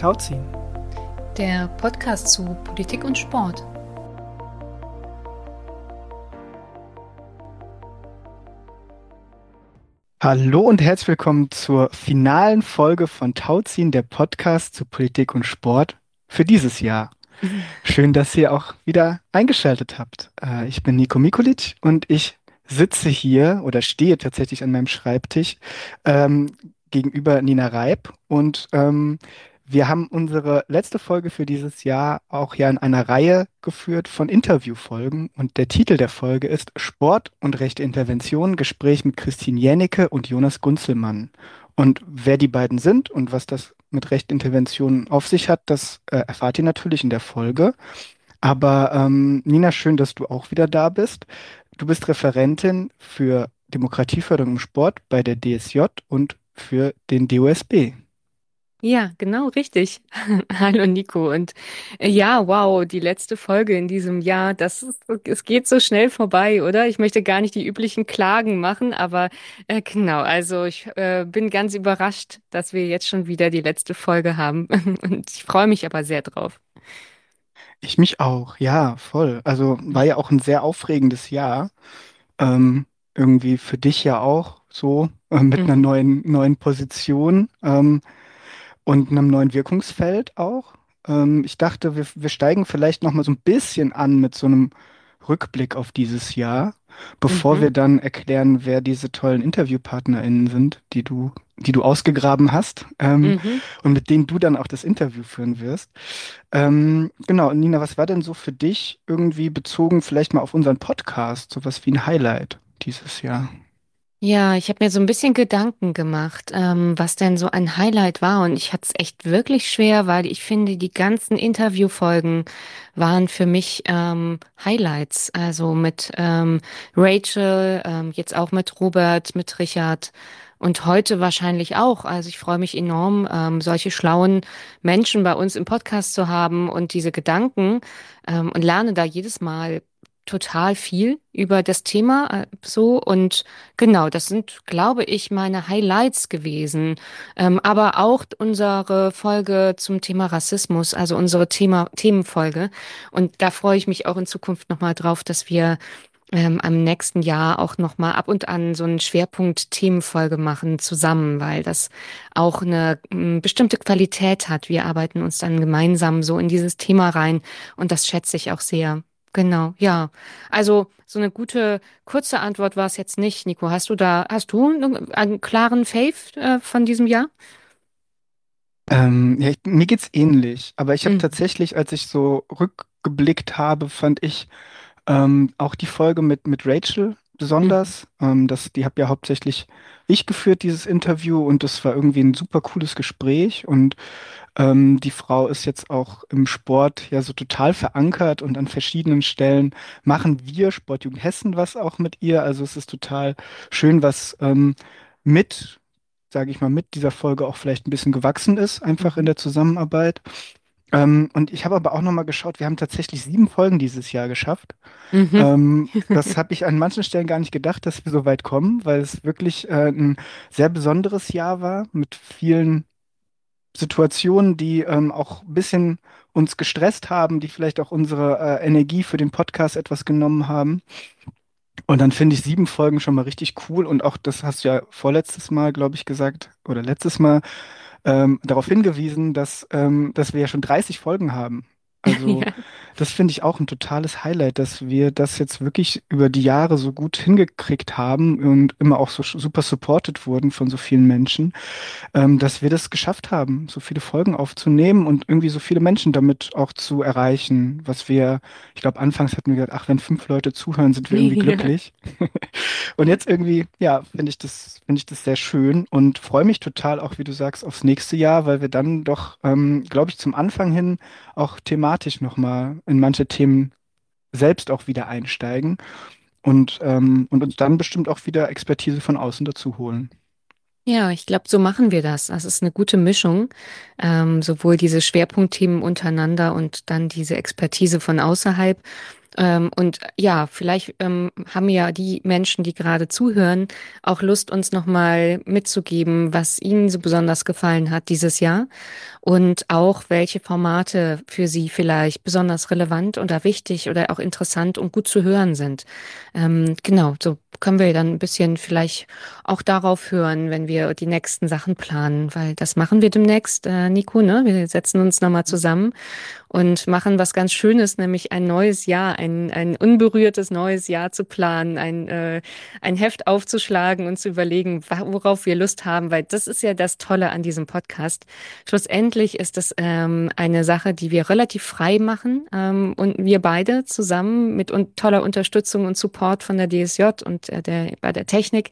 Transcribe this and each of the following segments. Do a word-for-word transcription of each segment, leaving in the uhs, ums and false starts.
Tauziehen, der Podcast zu Politik und Sport. Hallo und herzlich willkommen zur finalen Folge von Tauziehen, der Podcast zu Politik und Sport für dieses Jahr. Schön, dass ihr auch wieder eingeschaltet habt. Äh, ich bin Nico Mikulic und ich sitze hier oder stehe tatsächlich an meinem Schreibtisch ähm, gegenüber Nina Reib und ähm, wir haben unsere letzte Folge für dieses Jahr auch ja in einer Reihe geführt von Interviewfolgen und der Titel der Folge ist Sport und rechte Intervention, Gespräch mit Christine Jänicke und Jonas Gunzelmann. Und wer die beiden sind und was das mit rechten Interventionen auf sich hat, das äh, erfahrt ihr natürlich in der Folge. Aber ähm, Nina, schön, dass du auch wieder da bist. Du bist Referentin für Demokratieförderung im Sport bei der D S J und für den D O S B. Ja, genau, richtig. Hallo Nico. Und äh, ja, wow, die letzte Folge in diesem Jahr, das ist, es geht so schnell vorbei, oder? Ich möchte gar nicht die üblichen Klagen machen, aber äh, genau, also ich äh, bin ganz überrascht, dass wir jetzt schon wieder die letzte Folge haben. Und ich freue mich aber sehr drauf. Ich mich auch, ja, voll. Also war ja auch ein sehr aufregendes Jahr. Ähm, irgendwie für dich ja auch so äh, mit einer Mhm. neuen, neuen Position. Ähm, und einem neuen Wirkungsfeld auch. Ähm, ich dachte, wir, wir steigen vielleicht noch mal so ein bisschen an mit so einem Rückblick auf dieses Jahr, bevor Mhm. wir dann erklären, wer diese tollen InterviewpartnerInnen sind, die du, die du ausgegraben hast, ähm, Mhm. und mit denen du dann auch das Interview führen wirst. Ähm, genau, Nina, was war denn so für dich irgendwie bezogen vielleicht mal auf unseren Podcast, sowas wie ein Highlight dieses Jahr? Ja, ich habe mir so ein bisschen Gedanken gemacht, ähm, was denn so ein Highlight war. Und ich hatte es echt wirklich schwer, weil ich finde, die ganzen Interviewfolgen waren für mich ähm, Highlights. Also mit ähm, Rachel, ähm, jetzt auch mit Robert, mit Richard und heute wahrscheinlich auch. Also ich freue mich enorm, ähm, solche schlauen Menschen bei uns im Podcast zu haben und diese Gedanken ähm, und lerne da jedes Mal total viel über das Thema äh, so und genau, das sind, glaube ich, meine Highlights gewesen. Ähm, aber auch unsere Folge zum Thema Rassismus, also unsere Thema, Themenfolge. Und da freue ich mich auch in Zukunft nochmal drauf, dass wir ähm, am nächsten Jahr auch nochmal ab und an so einen Schwerpunkt-Themenfolge machen zusammen, weil das auch eine ähm, bestimmte Qualität hat. Wir arbeiten uns dann gemeinsam so in dieses Thema rein und das schätze ich auch sehr. Genau, ja. Also so eine gute kurze Antwort war es jetzt nicht, Nico. Hast du da, hast du einen, einen klaren Fave äh, von diesem Jahr? Ähm, ja, ich, mir geht's ähnlich, aber ich habe Mhm. tatsächlich, als ich so rückgeblickt habe, fand ich ähm, auch die Folge mit, mit Rachel Mhm. besonders. Ähm, das, die habe ja hauptsächlich ich geführt, dieses Interview, und das war irgendwie ein super cooles Gespräch. Und ähm, die Frau ist jetzt auch im Sport ja so total verankert und an verschiedenen Stellen machen wir Sportjugend Hessen was auch mit ihr. Also es ist total schön, was ähm, mit, sage ich mal, mit dieser Folge auch vielleicht ein bisschen gewachsen ist, einfach in Mhm. der Zusammenarbeit. Ähm, und ich habe aber auch nochmal geschaut, wir haben tatsächlich sieben Folgen dieses Jahr geschafft. Mhm. Ähm, das habe ich an manchen Stellen gar nicht gedacht, dass wir so weit kommen, weil es wirklich äh, ein sehr besonderes Jahr war mit vielen Situationen, die ähm, auch ein bisschen uns gestresst haben, die vielleicht auch unsere äh, Energie für den Podcast etwas genommen haben. Und dann finde ich sieben Folgen schon mal richtig cool. Und auch das hast du ja vorletztes Mal, glaube ich, gesagt, oder letztes Mal ähm, darauf hingewiesen, dass, ähm, dass wir ja schon dreißig Folgen haben. Also Ja. das finde ich auch ein totales Highlight, dass wir das jetzt wirklich über die Jahre so gut hingekriegt haben und immer auch so super supported wurden von so vielen Menschen, ähm, dass wir das geschafft haben, so viele Folgen aufzunehmen und irgendwie so viele Menschen damit auch zu erreichen, was wir, ich glaube, anfangs hatten wir gesagt, ach, wenn fünf Leute zuhören, sind wir irgendwie Ja. glücklich. Und jetzt irgendwie, ja, finde ich das, finde ich das sehr schön und freue mich total auch, wie du sagst, aufs nächste Jahr, weil wir dann doch, ähm, glaube ich, zum Anfang hin auch thematisch nochmal in manche Themen selbst auch wieder einsteigen und, ähm, und uns dann bestimmt auch wieder Expertise von außen dazu holen. Ja, ich glaube, so machen wir das. Das ist eine gute Mischung. Ähm, sowohl diese Schwerpunktthemen untereinander und dann diese Expertise von außerhalb. Ähm, und ja, vielleicht ähm, haben ja die Menschen, die gerade zuhören, auch Lust, uns nochmal mitzugeben, was ihnen so besonders gefallen hat dieses Jahr und auch welche Formate für sie vielleicht besonders relevant oder wichtig oder auch interessant und gut zu hören sind. Ähm, genau, so können wir dann ein bisschen vielleicht auch darauf hören, wenn wir die nächsten Sachen planen, weil das machen wir demnächst, äh, Nico, ne? Wir setzen uns nochmal zusammen und machen was ganz Schönes, nämlich ein neues Jahr, ein, ein unberührtes neues Jahr zu planen, ein, äh, ein Heft aufzuschlagen und zu überlegen, wa- worauf wir Lust haben, weil das ist ja das Tolle an diesem Podcast. Schlussendlich ist das ähm, eine Sache, die wir relativ frei machen ähm, und wir beide zusammen mit un toller Unterstützung und Support von der D S J und äh, der, bei der Technik.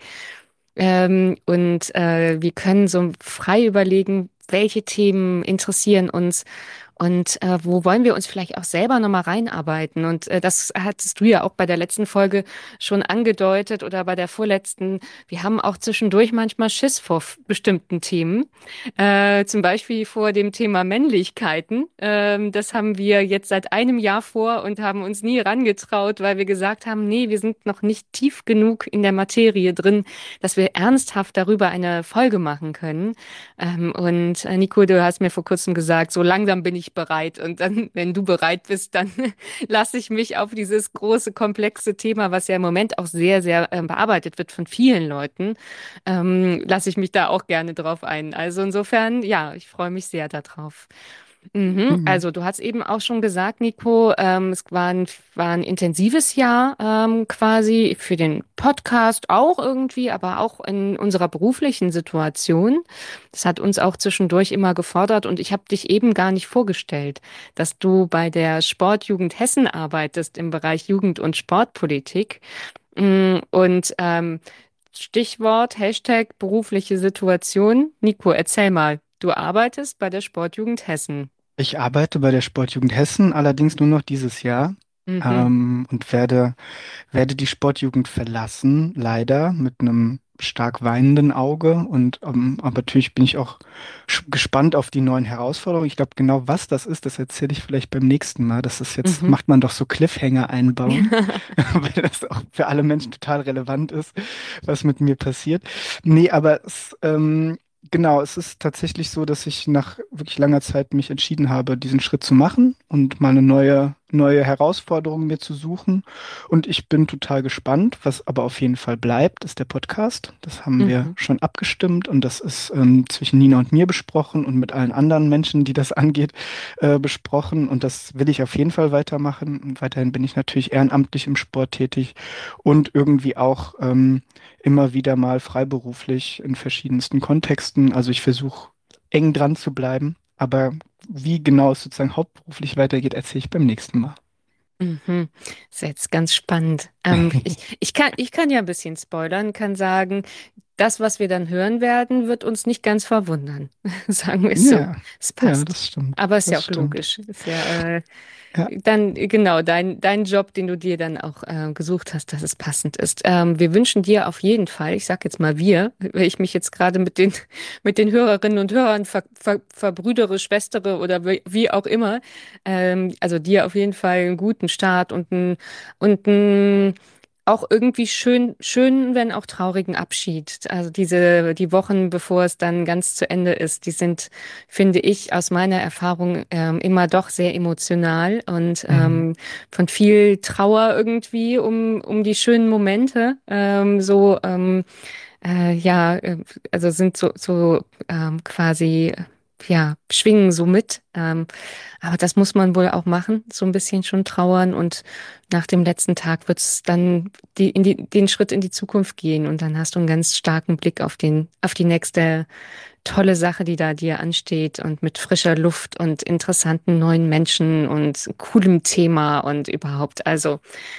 Ähm, und äh, wir können so frei überlegen, welche Themen interessieren uns und äh, wo wollen wir uns vielleicht auch selber nochmal reinarbeiten? Und äh, das hattest du ja auch bei der letzten Folge schon angedeutet oder bei der vorletzten. Wir haben auch zwischendurch manchmal Schiss vor f- bestimmten Themen, äh, zum Beispiel vor dem Thema Männlichkeiten. Ähm, das haben wir jetzt seit einem Jahr vor und haben uns nie rangetraut, weil wir gesagt haben, nee, wir sind noch nicht tief genug in der Materie drin, dass wir ernsthaft darüber eine Folge machen können. Ähm, und äh, Nico, du hast mir vor kurzem gesagt, so langsam bin ich bereit. Und dann, wenn du bereit bist, dann lasse ich mich auf dieses große, komplexe Thema, was ja im Moment auch sehr, sehr ähm, bearbeitet wird von vielen Leuten, ähm, lasse ich mich da auch gerne drauf ein. Also insofern, ja, ich freue mich sehr darauf. Mhm. Mhm. Also du hast eben auch schon gesagt, Nico, ähm, es war ein, war ein intensives Jahr ähm, quasi für den Podcast auch irgendwie, aber auch in unserer beruflichen Situation. Das hat uns auch zwischendurch immer gefordert und ich habe dich eben gar nicht vorgestellt, dass du bei der Sportjugend Hessen arbeitest im Bereich Jugend- und Sportpolitik. Mm, Und ähm, Stichwort, Hashtag berufliche Situation. Nico, erzähl mal. Du arbeitest bei der Sportjugend Hessen. Ich arbeite bei der Sportjugend Hessen, allerdings nur noch dieses Jahr, Mhm, ähm, und werde, werde die Sportjugend verlassen, leider mit einem stark weinenden Auge. Und ähm, aber natürlich bin ich auch sch- gespannt auf die neuen Herausforderungen. Ich glaube, genau was das ist, das erzähle ich vielleicht beim nächsten Mal. Das ist jetzt, mhm. macht man doch so Cliffhanger einbauen, weil das auch für alle Menschen total relevant ist, was mit mir passiert. Nee, aber es, ähm, genau, es ist tatsächlich so, dass ich nach wirklich langer Zeit mich entschieden habe, diesen Schritt zu machen und mal eine neue, neue Herausforderung mir zu suchen. Und ich bin total gespannt. Was aber auf jeden Fall bleibt, ist der Podcast. Das haben wir Mhm, schon abgestimmt und das ist ähm, zwischen Nina und mir besprochen und mit allen anderen Menschen, die das angeht, äh, besprochen. Und das will ich auf jeden Fall weitermachen. Und weiterhin bin ich natürlich ehrenamtlich im Sport tätig und irgendwie auch ähm, immer wieder mal freiberuflich in verschiedensten Kontexten. Also ich versuche eng dran zu bleiben, aber wie genau es sozusagen hauptberuflich weitergeht, erzähle ich beim nächsten Mal. mhm. Ist jetzt ganz spannend. Ähm, ich, ich kann, ich kann ja ein bisschen spoilern, kann sagen, das, was wir dann hören werden, wird uns nicht ganz verwundern. Sagen wir es so. Ja, Es ja, passt. das stimmt. Aber ist ja Das auch stimmt. logisch. Ist ja, äh, Ja, Dann, genau, dein, dein Job, den du dir dann auch äh, gesucht hast, dass es passend ist. Ähm, wir wünschen dir auf jeden Fall, ich sag jetzt mal wir, weil ich mich jetzt gerade mit den, mit den Hörerinnen und Hörern ver, ver, verbrüdere, schwestere oder wie, wie auch immer, ähm, also dir auf jeden Fall einen guten Start und ein, und ein auch irgendwie schön, schön, wenn auch traurigen Abschied. Also diese, die Wochen, bevor es dann ganz zu Ende ist, die sind, finde ich, aus meiner Erfahrung ähm, immer doch sehr emotional und mhm. ähm, von viel Trauer irgendwie um, um die schönen Momente. Ähm, so, ähm, äh, ja, äh, also sind so, so ähm, quasi, ja, schwingen so mit. Ähm, aber das muss man wohl auch machen, so ein bisschen schon trauern und nach dem letzten Tag wird es dann die, in die, den Schritt in die Zukunft gehen und dann hast du einen ganz starken Blick auf den, auf die nächste tolle Sache, die da dir ansteht und mit frischer Luft und interessanten neuen Menschen und coolem Thema und überhaupt. Also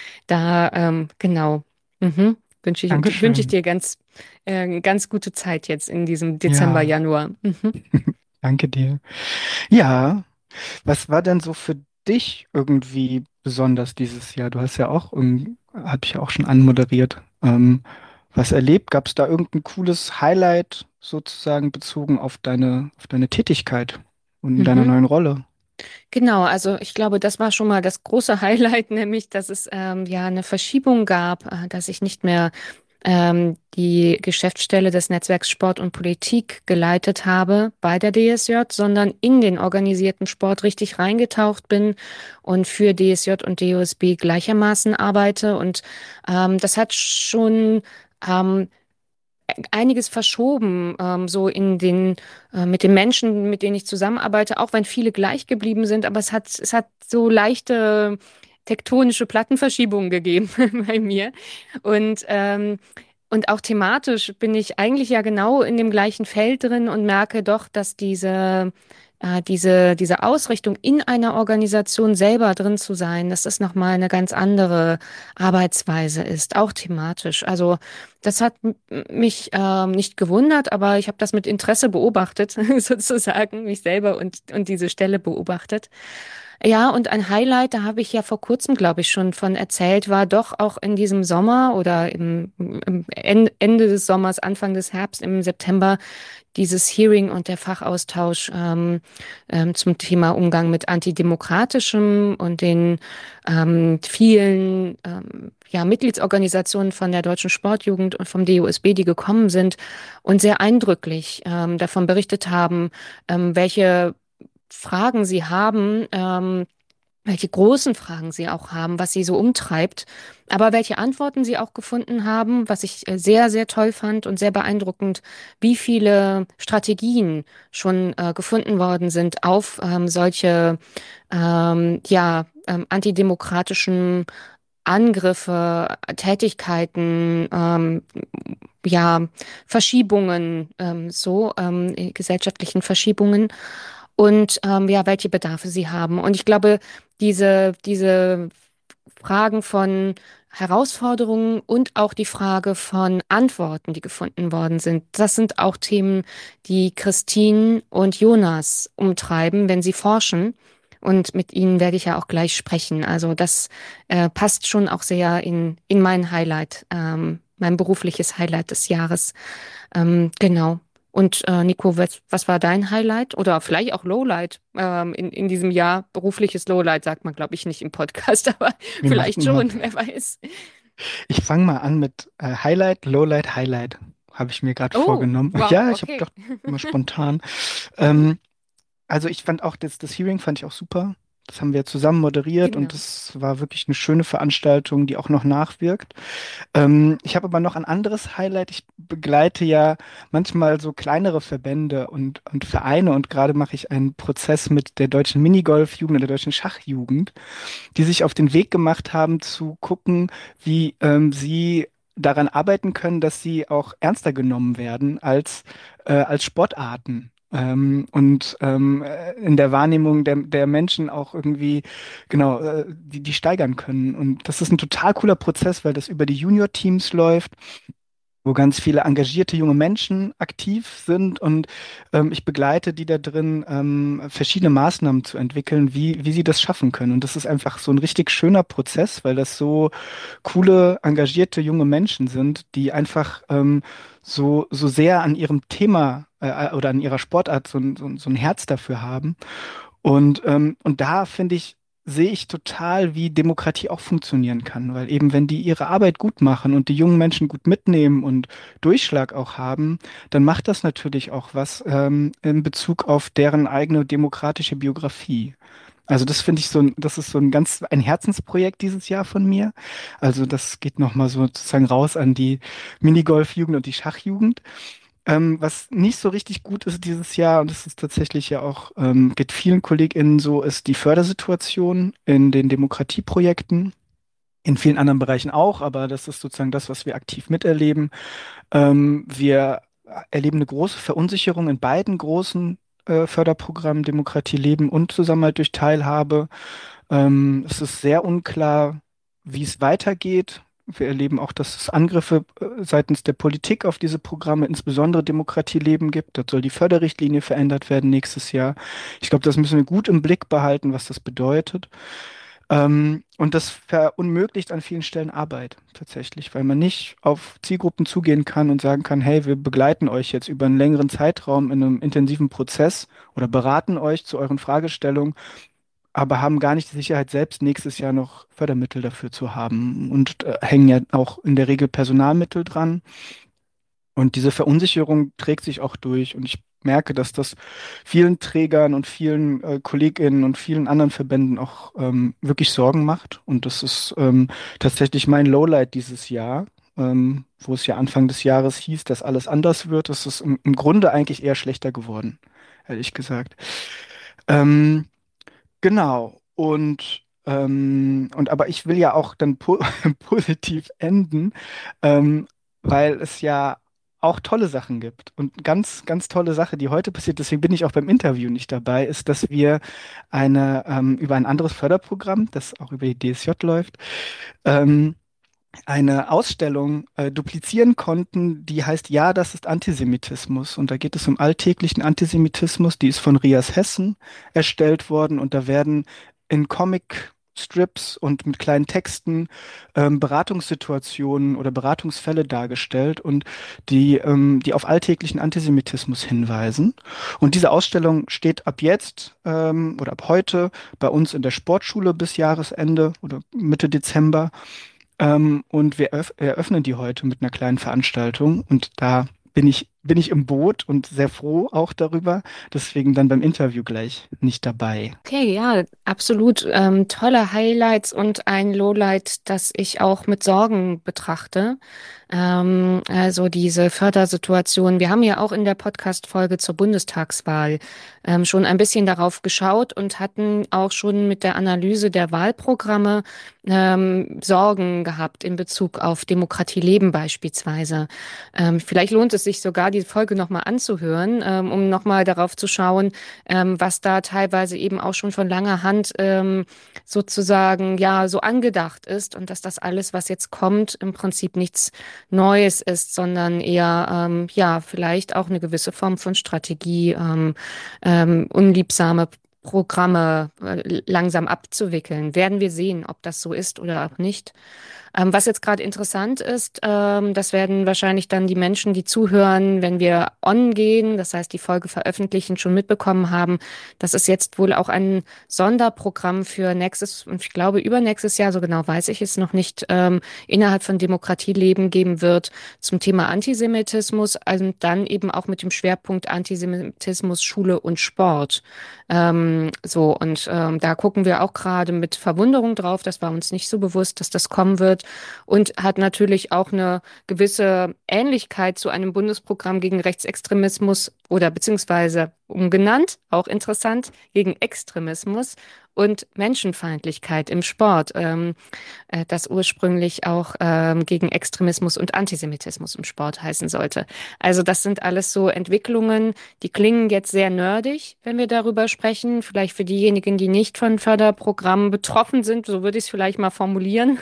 da, ähm, genau, mhm, wünsche ich, wünsche ich Dankeschön. dir ganz, äh, ganz gute Zeit jetzt in diesem Dezember, Ja, Januar. Mhm. danke dir. Ja, was war denn so für dich irgendwie besonders dieses Jahr? Du hast ja auch, ähm, habe ich ja auch schon anmoderiert, ähm, was erlebt. Gab es da irgendein cooles Highlight sozusagen bezogen auf deine, auf deine Tätigkeit und in deiner Mhm. neuen Rolle? Genau, also ich glaube, das war schon mal das große Highlight, nämlich, dass es ähm, ja eine Verschiebung gab, äh, dass ich nicht mehr ähm, die Geschäftsstelle des Netzwerks Sport und Politik geleitet habe bei der D S J, sondern in den organisierten Sport richtig reingetaucht bin und für D S J und D O S B gleichermaßen arbeite. Und ähm, das hat schon ähm, einiges verschoben, ähm, so in den, äh, mit den Menschen, mit denen ich zusammenarbeite, auch wenn viele gleich geblieben sind, aber es hat, es hat so leichte tektonische Plattenverschiebungen gegeben bei mir. Und, ähm, und auch thematisch bin ich eigentlich ja genau in dem gleichen Feld drin und merke doch, dass diese, äh, diese, diese Ausrichtung in einer Organisation selber drin zu sein, dass das nochmal eine ganz andere Arbeitsweise ist, auch thematisch. Also das hat m- mich ähm, nicht gewundert, aber ich habe das mit Interesse beobachtet, sozusagen, mich selber und, und diese Stelle beobachtet. Ja, und ein Highlight, da habe ich ja vor kurzem, glaube ich, schon von erzählt, war doch auch in diesem Sommer oder im, im En- Ende des Sommers, Anfang des Herbst, im September, dieses Hearing und der Fachaustausch ähm, ähm, zum Thema Umgang mit Antidemokratischem und den ähm, vielen ähm, ja, Mitgliedsorganisationen von der Deutschen Sportjugend und vom D O S B, die gekommen sind und sehr eindrücklich ähm, davon berichtet haben, ähm, welche Fragen sie haben, ähm, welche großen Fragen sie auch haben, was sie so umtreibt, aber welche Antworten sie auch gefunden haben, was ich äh, sehr, sehr toll fand und sehr beeindruckend, wie viele Strategien schon äh, gefunden worden sind auf ähm, solche ähm, ja, ähm, antidemokratischen Angriffe, Tätigkeiten, ähm, ja, Verschiebungen, ähm, so ähm, äh, gesellschaftlichen Verschiebungen und ähm, ja, welche Bedarfe sie haben. Und ich glaube, diese, diese Fragen von Herausforderungen und auch die Frage von Antworten, die gefunden worden sind, das sind auch Themen, die Christine und Jonas umtreiben, wenn sie forschen. Und mit ihnen werde ich ja auch gleich sprechen. Also das äh, passt schon auch sehr in, in mein Highlight, ähm, mein berufliches Highlight des Jahres. Ähm, genau. Und äh, Nico, was, was war dein Highlight oder vielleicht auch Lowlight ähm, in, in diesem Jahr? Berufliches Lowlight sagt man, glaube ich, nicht im Podcast, aber Wie macht vielleicht man? schon, wer weiß. Ich fange mal an mit äh, Highlight, Lowlight, Highlight. Habe ich mir gerade Oh, vorgenommen. wow, Ja, ich habe okay. doch mal spontan. Mhm. Ähm, Also ich fand auch das, das Hearing fand ich auch super. Das haben wir zusammen moderiert und Genau. das war wirklich eine schöne Veranstaltung, die auch noch nachwirkt. Ähm, ich habe aber noch ein anderes Highlight. Ich begleite ja manchmal so kleinere Verbände und, und Vereine und gerade mache ich einen Prozess mit der deutschen Minigolf-Jugend und der deutschen Schachjugend, die sich auf den Weg gemacht haben zu gucken, wie ähm, sie daran arbeiten können, dass sie auch ernster genommen werden als, äh, als Sportarten. Ähm, und ähm, äh, in der Wahrnehmung der, der Menschen auch irgendwie, genau, äh, die, die steigern können. Und das ist ein total cooler Prozess, weil das über die Junior-Teams läuft, wo ganz viele engagierte junge Menschen aktiv sind und ähm, ich begleite die da drin, ähm, verschiedene Maßnahmen zu entwickeln, wie, wie sie das schaffen können. Und das ist einfach so ein richtig schöner Prozess, weil das so coole, engagierte junge Menschen sind, die einfach ähm, so, so sehr an ihrem Thema äh, oder an ihrer Sportart so ein, so ein, so ein Herz dafür haben. Und, ähm, und da finde ich, sehe ich total, wie Demokratie auch funktionieren kann, weil eben wenn die ihre Arbeit gut machen und die jungen Menschen gut mitnehmen und Durchschlag auch haben, dann macht das natürlich auch was ähm, in Bezug auf deren eigene demokratische Biografie. Also das finde ich so ein, das ist so ein ganz ein Herzensprojekt dieses Jahr von mir. Also das geht nochmal so sozusagen raus an die Minigolf-Jugend und die Schachjugend. Ähm, was nicht so richtig gut ist dieses Jahr, und das ist tatsächlich ja auch, ähm, geht vielen KollegInnen so, ist die Fördersituation in den Demokratieprojekten, in vielen anderen Bereichen auch, aber das ist sozusagen das, was wir aktiv miterleben. Ähm, wir erleben eine große Verunsicherung in beiden großen äh, Förderprogrammen, Demokratie leben und Zusammenhalt durch Teilhabe. Ähm, es ist sehr unklar, wie es weitergeht. Wir erleben auch, dass es Angriffe äh, seitens der Politik auf diese Programme, insbesondere Demokratie leben, gibt. Dort soll die Förderrichtlinie verändert werden nächstes Jahr. Ich glaube, das müssen wir gut im Blick behalten, was das bedeutet. Ähm, und das verunmöglicht an vielen Stellen Arbeit tatsächlich, weil man nicht auf Zielgruppen zugehen kann und sagen kann, hey, wir begleiten euch jetzt über einen längeren Zeitraum in einem intensiven Prozess oder beraten euch zu euren Fragestellungen, aber haben gar nicht die Sicherheit, selbst nächstes Jahr noch Fördermittel dafür zu haben und äh, hängen ja auch in der Regel Personalmittel dran. Und diese Verunsicherung trägt sich auch durch. Und ich merke, dass das vielen Trägern und vielen äh, KollegInnen und vielen anderen Verbänden auch ähm, wirklich Sorgen macht. Und das ist ähm, tatsächlich mein Lowlight dieses Jahr, ähm, wo es ja Anfang des Jahres hieß, dass alles anders wird. Es ist im, im Grunde eigentlich eher schlechter geworden, ehrlich gesagt. Ähm, Genau. Und, ähm, und aber ich will ja auch dann po positiv enden, ähm, weil es ja auch tolle Sachen gibt. Und ganz, ganz tolle Sache, die heute passiert, deswegen bin ich auch beim Interview nicht dabei, ist, dass wir eine ähm, über ein anderes Förderprogramm, das auch über die D S J läuft, ähm, eine Ausstellung äh, duplizieren konnten, die heißt Ja, das ist Antisemitismus. Und da geht es um alltäglichen Antisemitismus. Die ist von Rias Hessen erstellt worden und da werden in Comic-Strips und mit kleinen Texten ähm, Beratungssituationen oder Beratungsfälle dargestellt und die, ähm, die auf alltäglichen Antisemitismus hinweisen. Und diese Ausstellung steht ab jetzt ähm, oder ab heute bei uns in der Sportschule bis Jahresende oder Mitte Dezember. Ähm, und wir eröff eröffnen die heute mit einer kleinen Veranstaltung. Und da bin ich, bin ich im Boot und sehr froh auch darüber. Deswegen dann beim Interview gleich nicht dabei. Okay, ja, absolut. Ähm, tolle Highlights und ein Lowlight, das ich auch mit Sorgen betrachte. Ähm, also diese Fördersituation. Wir haben ja auch in der Podcast-Folge zur Bundestagswahl ähm, schon ein bisschen darauf geschaut und hatten auch schon mit der Analyse der Wahlprogramme ähm, Sorgen gehabt in Bezug auf Demokratie leben beispielsweise. Ähm, vielleicht lohnt es sich sogar, die Folge nochmal anzuhören, ähm, um nochmal darauf zu schauen, ähm, was da teilweise eben auch schon von langer Hand ähm, sozusagen ja so angedacht ist und dass das alles, was jetzt kommt, im Prinzip nichts Neues ist, sondern eher ähm, ja vielleicht auch eine gewisse Form von Strategie, ähm, ähm, unliebsame Programme äh, langsam abzuwickeln. Werden wir sehen, ob das so ist oder auch nicht. Ähm, was jetzt gerade interessant ist, ähm, das werden wahrscheinlich dann die Menschen, die zuhören, wenn wir on gehen, das heißt die Folge veröffentlichen, schon mitbekommen haben, dass es jetzt wohl auch ein Sonderprogramm für nächstes und ich glaube übernächstes Jahr, so genau weiß ich es noch nicht, ähm, innerhalb von Demokratieleben geben wird zum Thema Antisemitismus und dann eben auch mit dem Schwerpunkt Antisemitismus, Schule und Sport. Ähm, so und ähm, da gucken wir auch gerade mit Verwunderung drauf. Das war uns nicht so bewusst, dass das kommen wird und hat natürlich auch eine gewisse Ähnlichkeit zu einem Bundesprogramm gegen Rechtsextremismus oder beziehungsweise umgenannt, auch interessant, gegen Extremismus und Menschenfeindlichkeit im Sport, ähm, äh, das ursprünglich auch ähm, gegen Extremismus und Antisemitismus im Sport heißen sollte. Also das sind alles so Entwicklungen, die klingen jetzt sehr nerdig, wenn wir darüber sprechen. Vielleicht für diejenigen, die nicht von Förderprogrammen betroffen sind, so würde ich es vielleicht mal formulieren.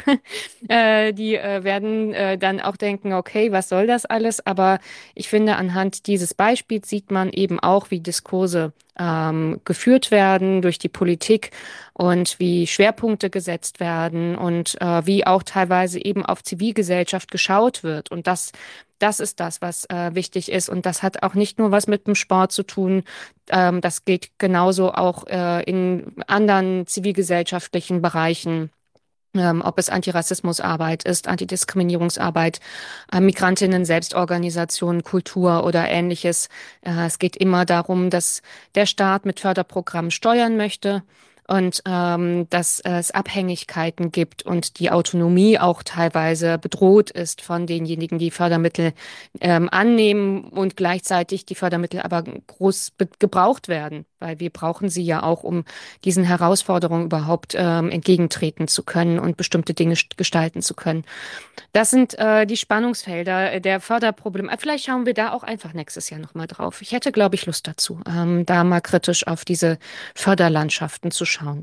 Äh, die äh, werden äh, dann auch denken, okay, was soll das alles? Aber ich finde, anhand dieses Beispiels sieht man eben auch, wie Diskurse ähm, geführt werden durch die Politik und wie Schwerpunkte gesetzt werden und äh, wie auch teilweise eben auf Zivilgesellschaft geschaut wird. Und das, das ist das, was äh, wichtig ist. Und das hat auch nicht nur was mit dem Sport zu tun. Ähm, das geht genauso auch äh, in anderen zivilgesellschaftlichen Bereichen. Ähm, ob es Antirassismusarbeit ist, Antidiskriminierungsarbeit, äh, Migrantinnen-Selbstorganisationen, Kultur oder ähnliches. Äh, es geht immer darum, dass der Staat mit Förderprogrammen steuern möchte und ähm, dass es Abhängigkeiten gibt und die Autonomie auch teilweise bedroht ist von denjenigen, die Fördermittel ähm, annehmen und gleichzeitig die Fördermittel aber groß be- gebraucht werden, weil wir brauchen sie ja auch, um diesen Herausforderungen überhaupt ähm, entgegentreten zu können und bestimmte Dinge st- gestalten zu können. Das sind äh, die Spannungsfelder äh, der Förderprobleme. Äh, Vielleicht schauen wir da auch einfach nächstes Jahr nochmal drauf. Ich hätte, glaube ich, Lust dazu, ähm, da mal kritisch auf diese Förderlandschaften zu schauen.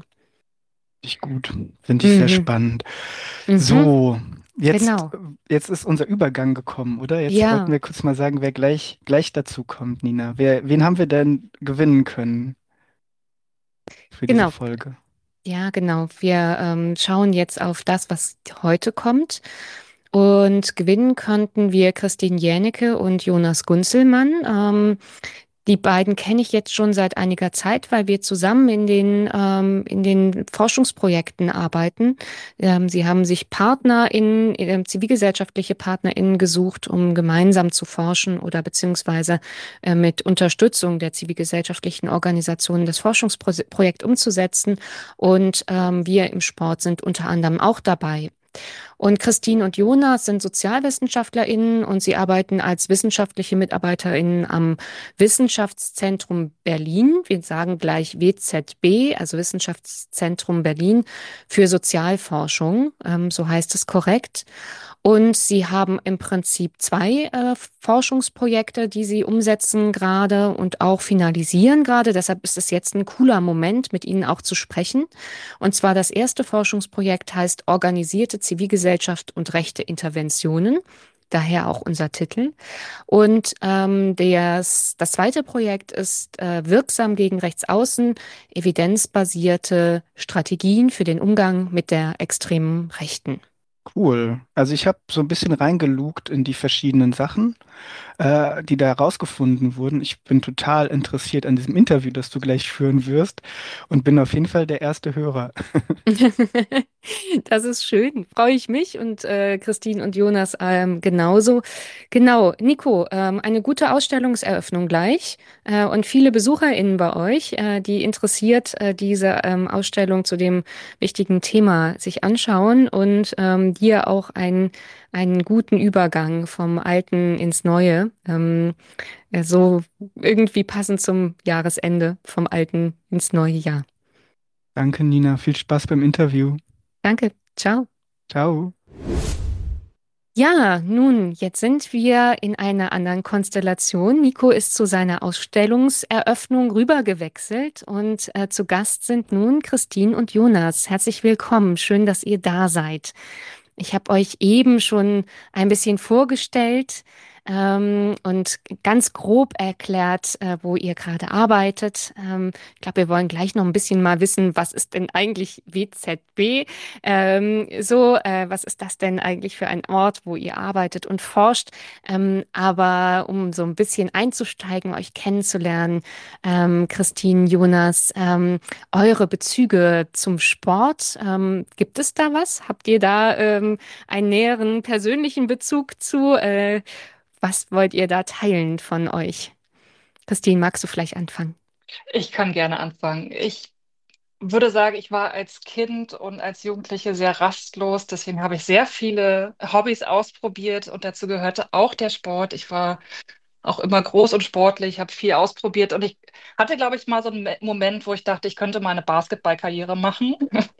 Ich gut. Finde ich sehr Mhm. spannend. Mhm. So, jetzt, Genau. jetzt ist unser Übergang gekommen, oder? Jetzt wollten Ja, wir kurz mal sagen, wer gleich, gleich dazu kommt, Nina. Wer, wen haben wir denn gewinnen können für diese genau. Folge? Ja, genau. Wir ähm, schauen jetzt auf das, was heute kommt. Und gewinnen konnten wir Christine Jänecke und Jonas Gunzelmann. Ähm, die beiden kenne ich jetzt schon seit einiger Zeit, weil wir zusammen in den, ähm, in den Forschungsprojekten arbeiten. Ähm, sie haben sich PartnerInnen, äh, zivilgesellschaftliche PartnerInnen gesucht, um gemeinsam zu forschen oder beziehungsweise äh, mit Unterstützung der zivilgesellschaftlichen Organisationen das Forschungsprojekt umzusetzen. Und ähm, wir im Sport sind unter anderem auch dabei. Und Christine und Jonas sind SozialwissenschaftlerInnen und sie arbeiten als wissenschaftliche MitarbeiterInnen am Wissenschaftszentrum Berlin. Wir sagen gleich W Z B, also Wissenschaftszentrum Berlin für Sozialforschung. Ähm, so heißt es korrekt. Und sie haben im Prinzip zwei äh, Forschungsprojekte, die sie umsetzen gerade und auch finalisieren gerade. Deshalb ist es jetzt ein cooler Moment, mit Ihnen auch zu sprechen. Und zwar das erste Forschungsprojekt heißt Organisierte Zivilgesellschaft und rechte Interventionen. Daher auch unser Titel. Und ähm, das, das zweite Projekt ist äh, wirksam gegen Rechtsaußen, evidenzbasierte Strategien für den Umgang mit der extremen Rechten. Cool. Also ich habe so ein bisschen reingelugt in die verschiedenen Sachen, äh, die da herausgefunden wurden. Ich bin total interessiert an diesem Interview, das du gleich führen wirst und bin auf jeden Fall der erste Hörer. Das ist schön, freue ich mich und äh, Christine und Jonas ähm, genauso. Genau, Nico, ähm, eine gute Ausstellungseröffnung gleich äh, und viele BesucherInnen bei euch, äh, die interessiert äh, diese ähm, Ausstellung zu dem wichtigen Thema sich anschauen und ähm, dir auch einen, einen guten Übergang vom Alten ins Neue, ähm, äh, so irgendwie passend zum Jahresende vom Alten ins neue Jahr. Danke, Nina. Viel Spaß beim Interview. Danke, ciao. Ciao. Ja, nun, jetzt sind wir in einer anderen Konstellation. Nico ist zu seiner Ausstellungseröffnung rübergewechselt und äh, zu Gast sind nun Christine und Jonas. Herzlich willkommen. Schön, dass ihr da seid. Ich habe euch eben schon ein bisschen vorgestellt ähm, und ganz grob erklärt, äh, wo ihr gerade arbeitet. Ähm, ich glaube, wir wollen gleich noch ein bisschen mal wissen, was ist denn eigentlich W Z B? Ähm, so, äh, was ist das denn eigentlich für ein Ort, wo ihr arbeitet und forscht? Ähm, aber um so ein bisschen einzusteigen, euch kennenzulernen, ähm, Christine, Jonas, ähm, eure Bezüge zum Sport, ähm, gibt es da was? Habt ihr da ähm, einen näheren persönlichen Bezug zu? Äh, was wollt ihr da teilen von euch? Christine, magst du vielleicht anfangen? Ich kann gerne anfangen. Ich würde sagen, ich war als Kind und als Jugendliche sehr rastlos. Deswegen habe ich sehr viele Hobbys ausprobiert und dazu gehörte auch der Sport. Ich war auch immer groß und sportlich, habe viel ausprobiert und ich hatte, glaube ich, mal so einen Me- Moment, wo ich dachte, ich könnte mal eine Basketballkarriere machen.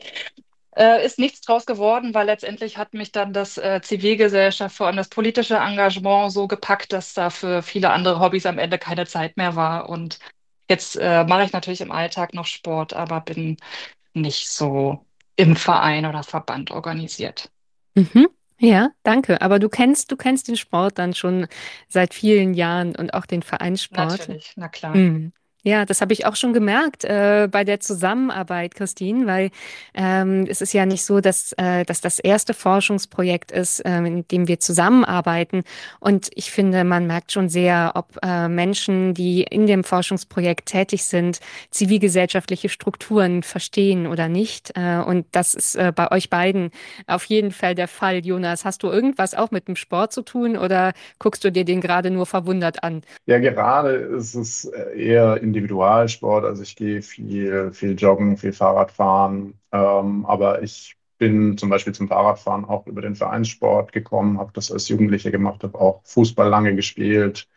Äh, ist nichts draus geworden, weil letztendlich hat mich dann das äh, Zivilgesellschaft, vor allem das politische Engagement so gepackt, dass da für viele andere Hobbys am Ende keine Zeit mehr war. Und jetzt äh, mache ich natürlich im Alltag noch Sport, aber bin nicht so im Verein oder Verband organisiert. Mhm. Ja, danke. Aber du kennst, du kennst den Sport dann schon seit vielen Jahren und auch den Vereinssport. Natürlich, na klar. Mhm. Ja, das habe ich auch schon gemerkt äh, bei der Zusammenarbeit, Christine, weil ähm, es ist ja nicht so, dass, äh, dass das erste Forschungsprojekt ist, ähm, in dem wir zusammenarbeiten. Und ich finde, man merkt schon sehr, ob äh, Menschen, die in dem Forschungsprojekt tätig sind, zivilgesellschaftliche Strukturen verstehen oder nicht. Äh, und das ist äh, bei euch beiden auf jeden Fall der Fall. Jonas, hast du irgendwas auch mit dem Sport zu tun oder guckst du dir den gerade nur verwundert an? Ja, gerade ist es äh, eher Individualsport. Also ich gehe viel, viel joggen, viel Fahrradfahren. Ähm, aber ich bin zum Beispiel zum Fahrradfahren auch über den Vereinssport gekommen, habe das als Jugendlicher gemacht, habe auch Fußball lange gespielt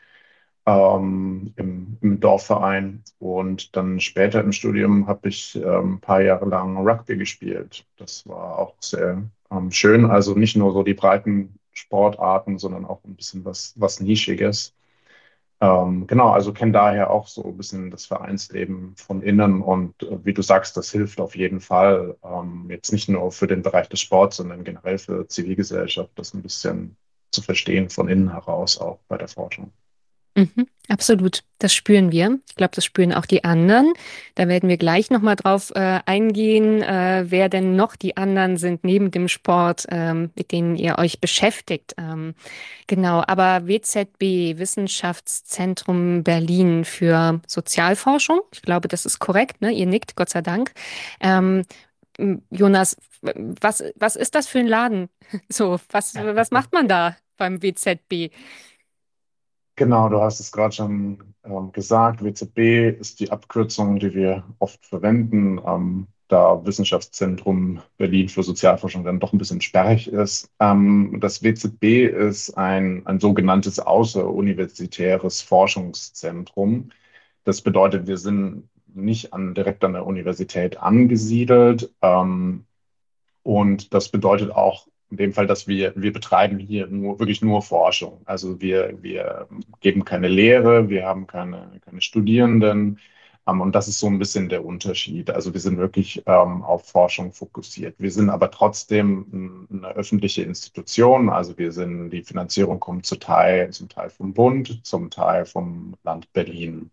ähm, im, im Dorfverein. Und dann später im Studium habe ich ähm, ein paar Jahre lang Rugby gespielt. Das war auch sehr ähm, schön. Also nicht nur so die breiten Sportarten, sondern auch ein bisschen was, was Nischiges. Ähm, genau, also kenne daher auch so ein bisschen das Vereinsleben von innen und äh, wie du sagst, das hilft auf jeden Fall, ähm, jetzt nicht nur für den Bereich des Sports, sondern generell für Zivilgesellschaft, das ein bisschen zu verstehen von innen heraus auch bei der Forschung. Mhm, absolut, das spüren wir. Ich glaube, das spüren auch die anderen. Da werden wir gleich nochmal drauf äh, eingehen, äh, wer denn noch die anderen sind neben dem Sport, ähm, mit denen ihr euch beschäftigt. Ähm, genau, aber W Z B, Wissenschaftszentrum Berlin für Sozialforschung, ich glaube, das ist korrekt, ne? Ihr nickt, Gott sei Dank. Ähm, m, Jonas, was, was ist das für ein Laden? So, was, was macht man da beim W Z B? Genau, du hast es gerade schon ähm, gesagt. W Z B ist die Abkürzung, die wir oft verwenden, ähm, da Wissenschaftszentrum Berlin für Sozialforschung dann doch ein bisschen sperrig ist. Ähm, das W Z B ist ein, ein sogenanntes außeruniversitäres Forschungszentrum. Das bedeutet, wir sind nicht an, direkt an der Universität angesiedelt. Ähm, und das bedeutet auch in dem Fall, dass wir, wir betreiben hier nur, wirklich nur Forschung. Also wir, wir geben keine Lehre, wir haben keine, keine Studierenden. Ähm, und das ist so ein bisschen der Unterschied. Also wir sind wirklich ähm, auf Forschung fokussiert. Wir sind aber trotzdem eine öffentliche Institution. Also wir sind, die Finanzierung kommt zum Teil, zum Teil vom Bund, zum Teil vom Land Berlin.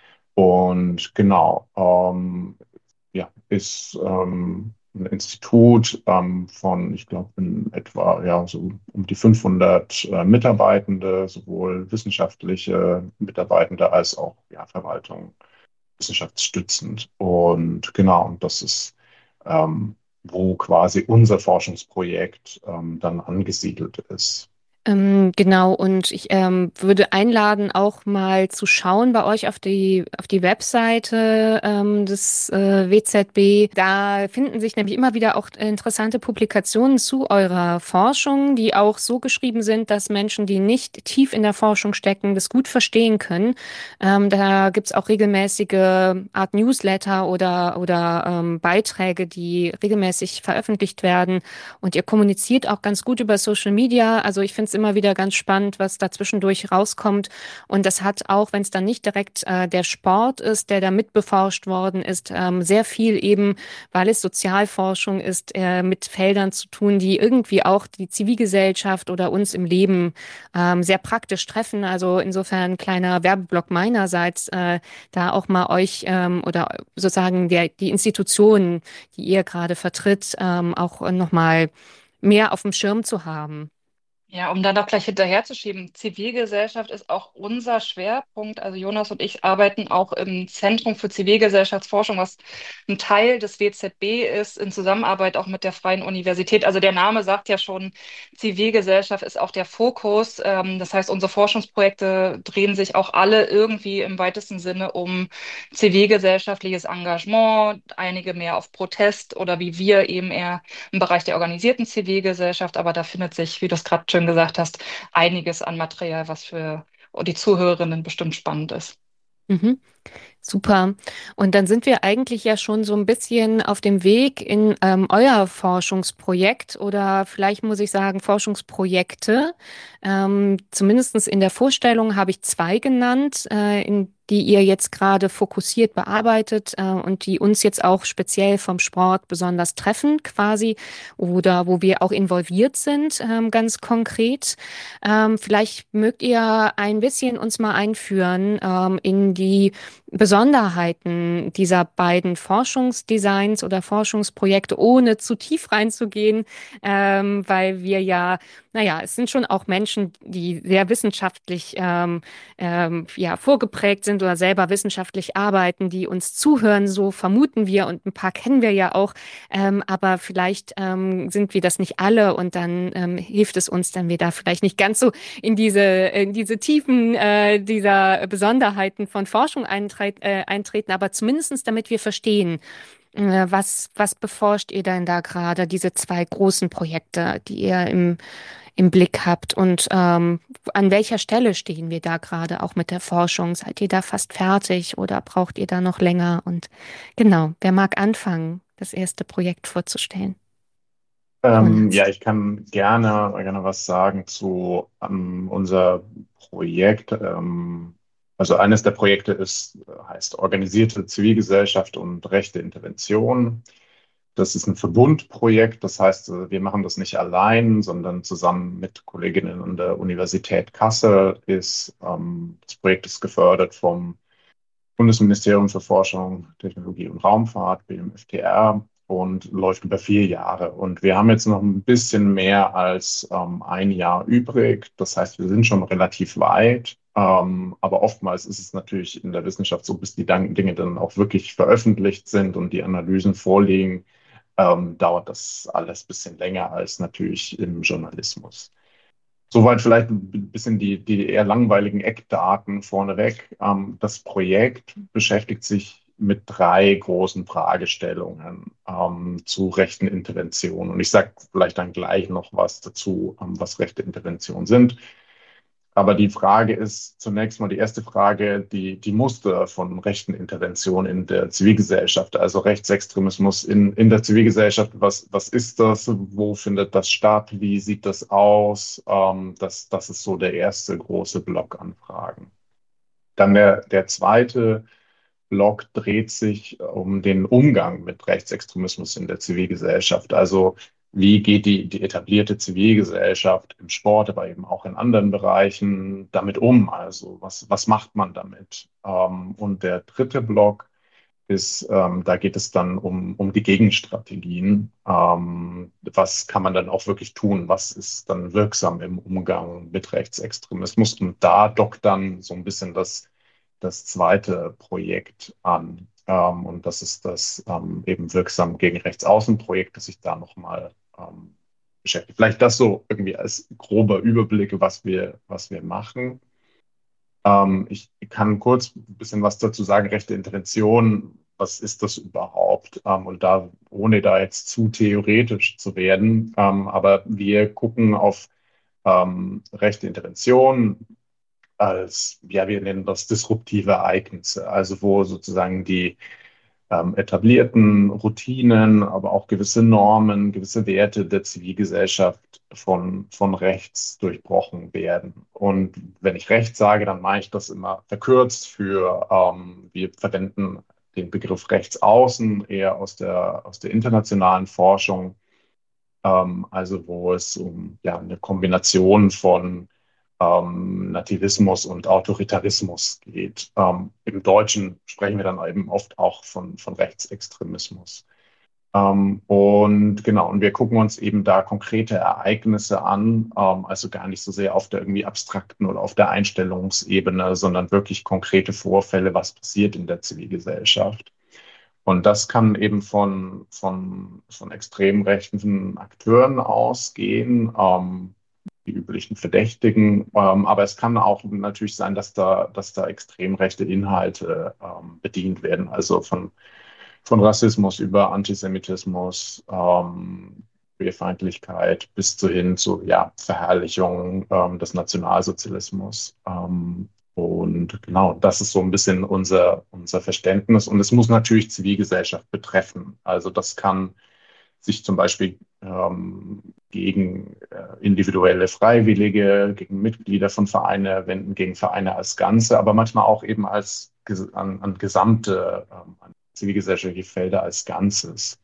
Und genau, ähm, ja, ist ähm, ein Institut ähm, von, ich glaube, in etwa ja, so um die fünfhundert äh, Mitarbeitende, sowohl wissenschaftliche Mitarbeitende als auch ja, Verwaltung, wissenschaftsstützend. Und genau, und das ist, ähm, wo quasi unser Forschungsprojekt ähm, dann angesiedelt ist. Ähm, genau, und ich ähm, würde einladen, auch mal zu schauen bei euch auf die, auf die Webseite ähm, des äh, W Z B. Da finden sich nämlich immer wieder auch interessante Publikationen zu eurer Forschung, die auch so geschrieben sind, dass Menschen, die nicht tief in der Forschung stecken, das gut verstehen können. Ähm, da gibt's auch regelmäßige Art Newsletter oder, oder ähm, Beiträge, die regelmäßig veröffentlicht werden. Und ihr kommuniziert auch ganz gut über Social Media. Also ich finde es immer wieder ganz spannend, was da zwischendurch rauskommt. Und das hat auch, wenn es dann nicht direkt äh, der Sport ist, der da mitbeforscht worden ist, ähm, sehr viel eben, weil es Sozialforschung ist, äh, mit Feldern zu tun, die irgendwie auch die Zivilgesellschaft oder uns im Leben ähm, sehr praktisch treffen. Also insofern ein kleiner Werbeblock meinerseits, äh, da auch mal euch ähm, oder sozusagen der, die Institutionen, die ihr gerade vertritt, ähm, auch nochmal mehr auf dem Schirm zu haben. Ja, um dann auch gleich hinterherzuschieben, Zivilgesellschaft ist auch unser Schwerpunkt. Also Jonas und ich arbeiten auch im Zentrum für Zivilgesellschaftsforschung, was ein Teil des W Z B ist, in Zusammenarbeit auch mit der Freien Universität. Also der Name sagt ja schon, Zivilgesellschaft ist auch der Fokus. Ähm, Das heißt, unsere Forschungsprojekte drehen sich auch alle irgendwie im weitesten Sinne um zivilgesellschaftliches Engagement, einige mehr auf Protest oder wie wir eben eher im Bereich der organisierten Zivilgesellschaft, aber da findet sich, wie du es gerade schön gesagt hast, einiges an Material, was für die Zuhörerinnen bestimmt spannend ist. Mhm. Super. Und dann sind wir eigentlich ja schon so ein bisschen auf dem Weg in ähm, euer Forschungsprojekt oder vielleicht muss ich sagen Forschungsprojekte. Ähm, zumindest in der Vorstellung habe ich zwei genannt, äh, in die ihr jetzt gerade fokussiert bearbeitet äh, und die uns jetzt auch speziell vom Sport besonders treffen quasi oder wo wir auch involviert sind, ähm, ganz konkret. Ähm, vielleicht mögt ihr ein bisschen uns mal einführen ähm, in die Besonderheiten dieser beiden Forschungsdesigns oder Forschungsprojekte, ohne zu tief reinzugehen, ähm, weil wir ja, naja, es sind schon auch Menschen, die sehr wissenschaftlich ähm, ähm, ja, vorgeprägt sind oder selber wissenschaftlich arbeiten, die uns zuhören, so vermuten wir und ein paar kennen wir ja auch, ähm, aber vielleicht ähm, sind wir das nicht alle und dann ähm, hilft es uns, wenn wir da vielleicht nicht ganz so in diese, in diese Tiefen äh, dieser Besonderheiten von Forschung eintre äh, eintreten, aber zumindestens damit wir verstehen, äh, was, was beforscht ihr denn da gerade, diese zwei großen Projekte, die ihr im, im Blick habt und ähm, an welcher Stelle stehen wir da gerade auch mit der Forschung? Seid ihr da fast fertig oder braucht ihr da noch länger? Und genau, wer mag anfangen, das erste Projekt vorzustellen? Ähm, Jonas. ja, ich kann gerne, gerne was sagen zu ähm, unser Projekt. Ähm, also eines der Projekte ist, äh, heißt organisierte Zivilgesellschaft und rechte Intervention. Das ist ein Verbundprojekt, das heißt, äh, wir machen das nicht allein, sondern zusammen mit Kolleginnen an der Universität Kassel ist ähm, das Projekt ist gefördert vom Bundesministerium für Forschung, Technologie und Raumfahrt, B M F T R, und läuft über vier Jahre. Und wir haben jetzt noch ein bisschen mehr als ähm, ein Jahr übrig. Das heißt, wir sind schon relativ weit. Ähm, aber oftmals ist es natürlich in der Wissenschaft so, bis die Dinge dann auch wirklich veröffentlicht sind und die Analysen vorliegen, ähm, dauert das alles ein bisschen länger als natürlich im Journalismus. Soweit vielleicht ein bisschen die, die eher langweiligen Eckdaten vorneweg. Ähm, das Projekt beschäftigt sich mit drei großen Fragestellungen ähm, zu rechten Interventionen. Und ich sage vielleicht dann gleich noch was dazu, ähm, was rechte Interventionen sind. Aber die Frage ist zunächst mal die erste Frage, die, die Muster von rechten Interventionen in der Zivilgesellschaft, also Rechtsextremismus in, in der Zivilgesellschaft. Was, was ist das? Wo findet das statt? Wie sieht das aus? Ähm, das, das ist so der erste große Block an Fragen. Dann der, der zweite Block dreht sich um den Umgang mit Rechtsextremismus in der Zivilgesellschaft. Also wie geht die, die etablierte Zivilgesellschaft im Sport, aber eben auch in anderen Bereichen damit um? Also was, was macht man damit? Ähm, und der dritte Block ist, ähm, da geht es dann um, um die Gegenstrategien. Ähm, was kann man dann auch wirklich tun? Was ist dann wirksam im Umgang mit Rechtsextremismus? Und da dockt dann so ein bisschen das, das zweite Projekt an. Ähm, und das ist das ähm, eben wirksam gegen Rechtsaußen-Projekt, das sich da nochmal ähm, beschäftigt. Vielleicht das so irgendwie als grober Überblick, was wir, was wir machen. Ähm, ich kann kurz ein bisschen was dazu sagen, rechte Intervention, was ist das überhaupt? Ähm, und da, ohne da jetzt zu theoretisch zu werden, ähm, aber wir gucken auf ähm, rechte Intervention als, ja, wir nennen das disruptive Ereignisse, also wo sozusagen die ähm, etablierten Routinen, aber auch gewisse Normen, gewisse Werte der Zivilgesellschaft von, von rechts durchbrochen werden. Und wenn ich rechts sage, dann meine ich das immer verkürzt für, ähm, wir verwenden den Begriff Rechtsaußen eher aus der, aus der internationalen Forschung, ähm, also wo es um ja, eine Kombination von ähm, Nativismus und Autoritarismus geht. Ähm, Im Deutschen sprechen wir dann eben oft auch von, von Rechtsextremismus. Ähm, und genau, und wir gucken uns eben da konkrete Ereignisse an, ähm, also gar nicht so sehr auf der irgendwie abstrakten oder auf der Einstellungsebene, sondern wirklich konkrete Vorfälle, was passiert in der Zivilgesellschaft. Und das kann eben von, von, von extrem rechten Akteuren ausgehen, ähm, die üblichen Verdächtigen. Ähm, aber es kann auch natürlich sein, dass da, dass da extrem rechte Inhalte ähm, bedient werden. Also von, von Rassismus über Antisemitismus, ähm, Queerfeindlichkeit bis zu hin zu ja, Verherrlichung ähm, des Nationalsozialismus. Ähm, und genau, das ist so ein bisschen unser, unser Verständnis. Und es muss natürlich Zivilgesellschaft betreffen. Also das kann sich zum Beispiel ähm, gegen äh, individuelle Freiwillige, gegen Mitglieder von Vereinen wenden, gegen Vereine als Ganze, aber manchmal auch eben als an, an gesamte ähm, an zivilgesellschaftliche Felder als Ganzes.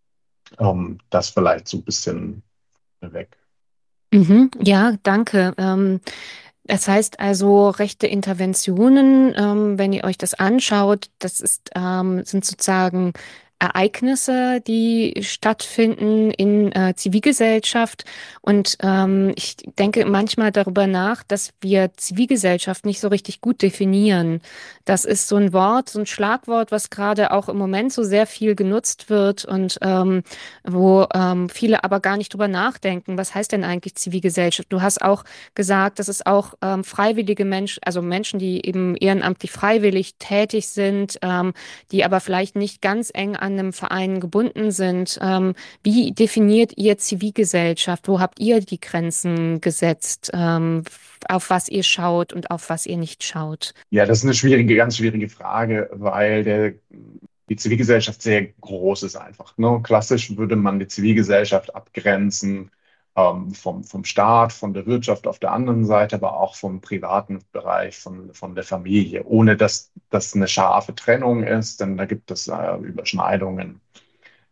Ähm, das vielleicht so ein bisschen weg. Mhm, ja, danke. Ähm, das heißt also, rechte Interventionen, ähm, wenn ihr euch das anschaut, das ist, ähm, sind sozusagen Ereignisse, die stattfinden in äh, Zivilgesellschaft. Und ähm, ich denke manchmal darüber nach, dass wir Zivilgesellschaft nicht so richtig gut definieren. Das ist so ein Wort, so ein Schlagwort, was gerade auch im Moment so sehr viel genutzt wird und ähm, wo ähm, viele aber gar nicht drüber nachdenken. Was heißt denn eigentlich Zivilgesellschaft? Du hast auch gesagt, dass es auch ähm, freiwillige Menschen, also Menschen, die eben ehrenamtlich freiwillig tätig sind, ähm, die aber vielleicht nicht ganz eng an einem Verein gebunden sind. Ähm, wie definiert ihr Zivilgesellschaft? Wo habt ihr die Grenzen gesetzt, ähm, auf was ihr schaut und auf was ihr nicht schaut? Ja, das ist eine schwierige, ganz schwierige Frage, weil der, die Zivilgesellschaft sehr groß ist einfach. Ne? Klassisch würde man die Zivilgesellschaft abgrenzen ähm, vom, vom Staat, von der Wirtschaft auf der anderen Seite, aber auch vom privaten Bereich, von, von der Familie, ohne dass das eine scharfe Trennung ist, denn da gibt es äh, Überschneidungen.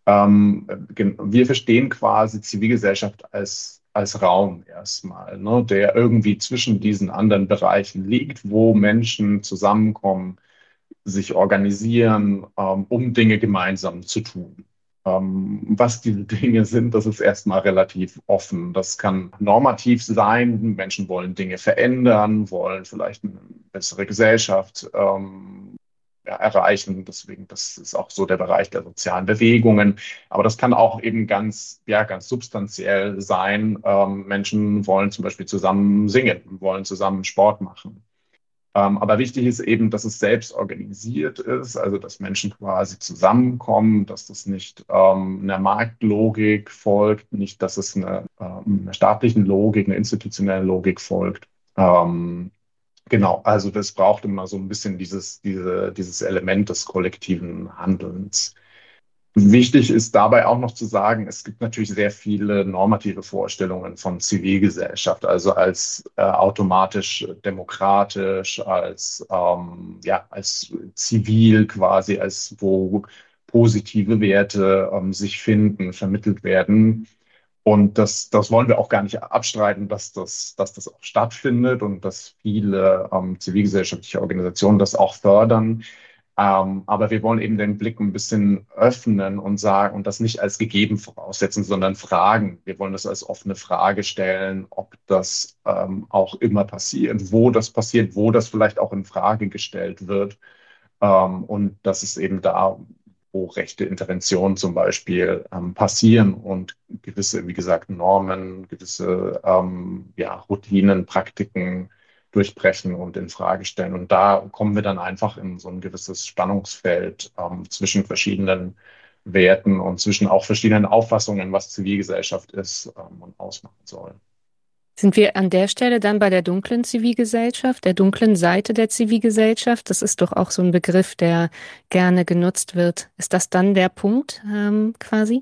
Ähm, gen- wir verstehen quasi Zivilgesellschaft als, als Raum erstmal, ne, der irgendwie zwischen diesen anderen Bereichen liegt, wo Menschen zusammenkommen, sich organisieren, ähm, um Dinge gemeinsam zu tun. Ähm, was diese Dinge sind, das ist erstmal relativ offen. Das kann normativ sein. Menschen wollen Dinge verändern, wollen vielleicht eine bessere Gesellschaft ähm, ja, erreichen. Deswegen, das ist auch so der Bereich der sozialen Bewegungen. Aber das kann auch eben ganz, ja, ganz substanziell sein. Ähm, Menschen wollen zum Beispiel zusammen singen, wollen zusammen Sport machen. Ähm, aber wichtig ist eben, dass es selbst organisiert ist, also dass Menschen quasi zusammenkommen, dass das nicht ähm, einer Marktlogik folgt, nicht, dass es eine, ähm, einer staatlichen Logik, einer institutionellen Logik folgt. Ähm, genau, also das braucht immer so ein bisschen dieses, diese, dieses Element des kollektiven Handelns. Wichtig ist dabei auch noch zu sagen, es gibt natürlich sehr viele normative Vorstellungen von Zivilgesellschaft, also als äh, automatisch demokratisch, als, ähm, ja, als zivil quasi, als wo positive Werte ähm, sich finden, vermittelt werden. Und das, das wollen wir auch gar nicht abstreiten, dass das, dass das auch stattfindet und dass viele ähm, zivilgesellschaftliche Organisationen das auch fördern. Ähm, aber wir wollen eben den Blick ein bisschen öffnen und sagen und das nicht als gegeben voraussetzen, sondern fragen. Wir wollen das als offene Frage stellen, ob das ähm, auch immer passiert, wo das passiert, wo das vielleicht auch in Frage gestellt wird. Ähm, und dass es eben da, wo rechte Interventionen zum Beispiel ähm, passieren und gewisse, wie gesagt, Normen, gewisse ähm, ja, Routinen, Praktiken durchbrechen und in Frage stellen. Und da kommen wir dann einfach in so ein gewisses Spannungsfeld ähm, zwischen verschiedenen Werten und zwischen auch verschiedenen Auffassungen, was Zivilgesellschaft ist ähm, und ausmachen soll. Sind wir an der Stelle dann bei der dunklen Zivilgesellschaft, der dunklen Seite der Zivilgesellschaft? Das ist doch auch so ein Begriff, der gerne genutzt wird. Ist das dann der Punkt, ähm, quasi?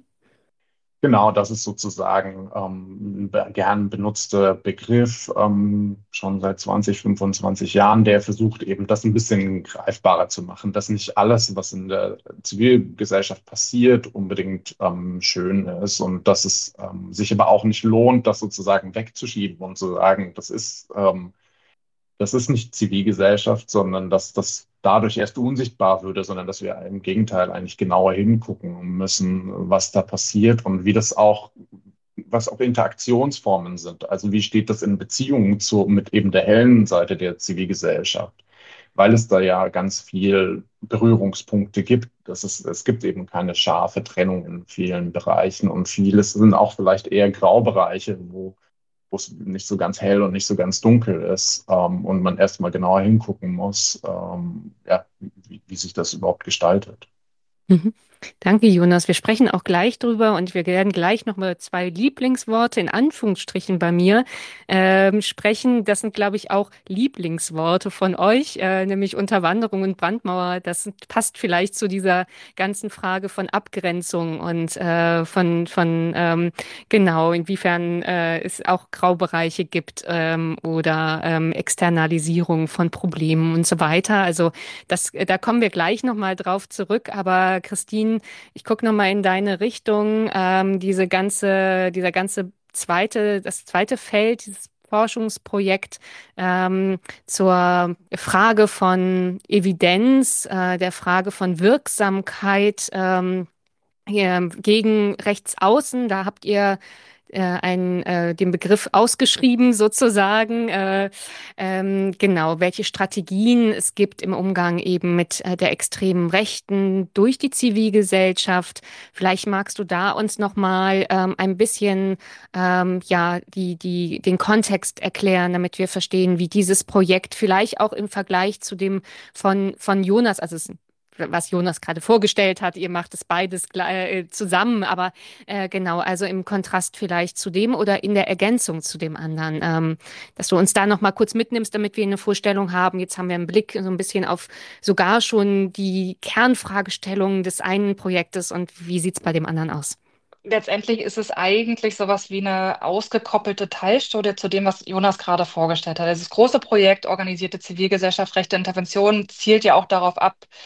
Genau, das ist sozusagen ähm, ein be- gern benutzter Begriff, ähm, schon seit zwanzig, fünfundzwanzig Jahren, der versucht eben das ein bisschen greifbarer zu machen, dass nicht alles, was in der Zivilgesellschaft passiert, unbedingt ähm, schön ist und dass es ähm, sich aber auch nicht lohnt, das sozusagen wegzuschieben und zu sagen, das ist ähm, das ist nicht Zivilgesellschaft, sondern dass das dadurch erst unsichtbar würde, sondern dass wir im Gegenteil eigentlich genauer hingucken müssen, was da passiert und wie das auch, was auch Interaktionsformen sind. Also wie steht das in Beziehung zu, mit eben der hellen Seite der Zivilgesellschaft? Weil es da ja ganz viel Berührungspunkte gibt. Das ist, es gibt eben keine scharfe Trennung in vielen Bereichen und vieles sind auch vielleicht eher Graubereiche, wo wo es nicht so ganz hell und nicht so ganz dunkel ist ähm, und man erstmal genauer hingucken muss, ähm, ja, wie, wie sich das überhaupt gestaltet. Mhm. Danke, Jonas. Wir sprechen auch gleich drüber und wir werden gleich nochmal zwei Lieblingsworte in Anführungsstrichen bei mir ähm, sprechen. Das sind, glaube ich, auch Lieblingsworte von euch, äh, nämlich Unterwanderung und Brandmauer. Das passt vielleicht zu dieser ganzen Frage von Abgrenzung und äh, von, von ähm, genau, inwiefern äh, es auch Graubereiche gibt ähm, oder ähm, Externalisierung von Problemen und so weiter. Also das, da kommen wir gleich nochmal drauf zurück. Aber Christine, ich gucke nochmal in deine Richtung. Ähm, diese ganze, dieser ganze zweite, das zweite Feld, dieses Forschungsprojekt ähm, zur Frage von Evidenz, äh, der Frage von Wirksamkeit ähm, hier, gegen Rechtsaußen. Da habt ihr äh, einen, äh, den Begriff ausgeschrieben sozusagen. Äh, ähm, genau, welche Strategien es gibt im Umgang eben mit äh, der extremen Rechten durch die Zivilgesellschaft. Vielleicht magst du da uns noch mal ähm, ein bisschen ähm, ja die die den Kontext erklären, damit wir verstehen, wie dieses Projekt vielleicht auch im Vergleich zu dem von von Jonas, also es was Jonas gerade vorgestellt hat. Ihr macht es beides äh, zusammen, aber äh, genau, also im Kontrast vielleicht zu dem oder in der Ergänzung zu dem anderen, ähm, dass du uns da noch mal kurz mitnimmst, damit wir eine Vorstellung haben. Jetzt haben wir einen Blick so ein bisschen auf sogar schon die Kernfragestellungen des einen Projektes und wie sieht's bei dem anderen aus? Letztendlich ist es eigentlich sowas wie eine ausgekoppelte Teilstudie zu dem, was Jonas gerade vorgestellt hat. Also das große Projekt Organisierte Zivilgesellschaft, Rechte Intervention zielt ja auch darauf ab,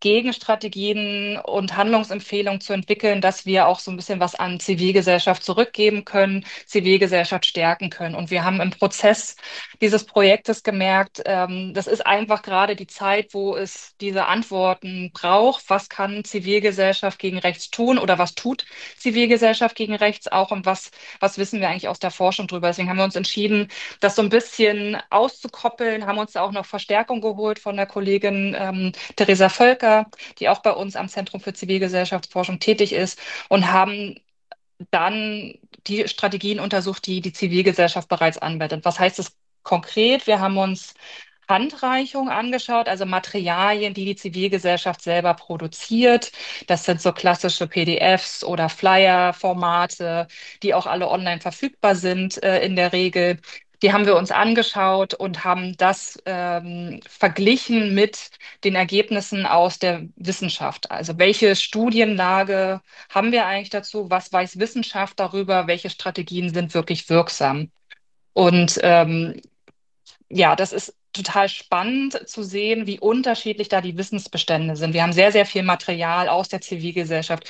Gegenstrategien und Handlungsempfehlungen zu entwickeln, dass wir auch so ein bisschen was an Zivilgesellschaft zurückgeben können, Zivilgesellschaft stärken können. Und wir haben im Prozess dieses Projektes gemerkt, ähm, das ist einfach gerade die Zeit, wo es diese Antworten braucht. Was kann Zivilgesellschaft gegen rechts tun oder was tut Zivilgesellschaft gegen rechts auch und was, was wissen wir eigentlich aus der Forschung drüber? Deswegen haben wir uns entschieden, das so ein bisschen auszukoppeln, haben uns da auch noch Verstärkung geholt von der Kollegin ähm, Theresa Völker, die auch bei uns am Zentrum für Zivilgesellschaftsforschung tätig ist und haben dann die Strategien untersucht, die die Zivilgesellschaft bereits anwendet. Was heißt das konkret? Wir haben uns Handreichung angeschaut, also Materialien, die die Zivilgesellschaft selber produziert. Das sind so klassische P D Fs oder Flyer-Formate, die auch alle online verfügbar sind äh, in der Regel. Die haben wir uns angeschaut und haben das ähm, verglichen mit den Ergebnissen aus der Wissenschaft. Also welche Studienlage haben wir eigentlich dazu? Was weiß Wissenschaft darüber? Welche Strategien sind wirklich wirksam? Und ähm, ja, das ist total spannend zu sehen, wie unterschiedlich da die Wissensbestände sind. Wir haben sehr, sehr viel Material aus der Zivilgesellschaft,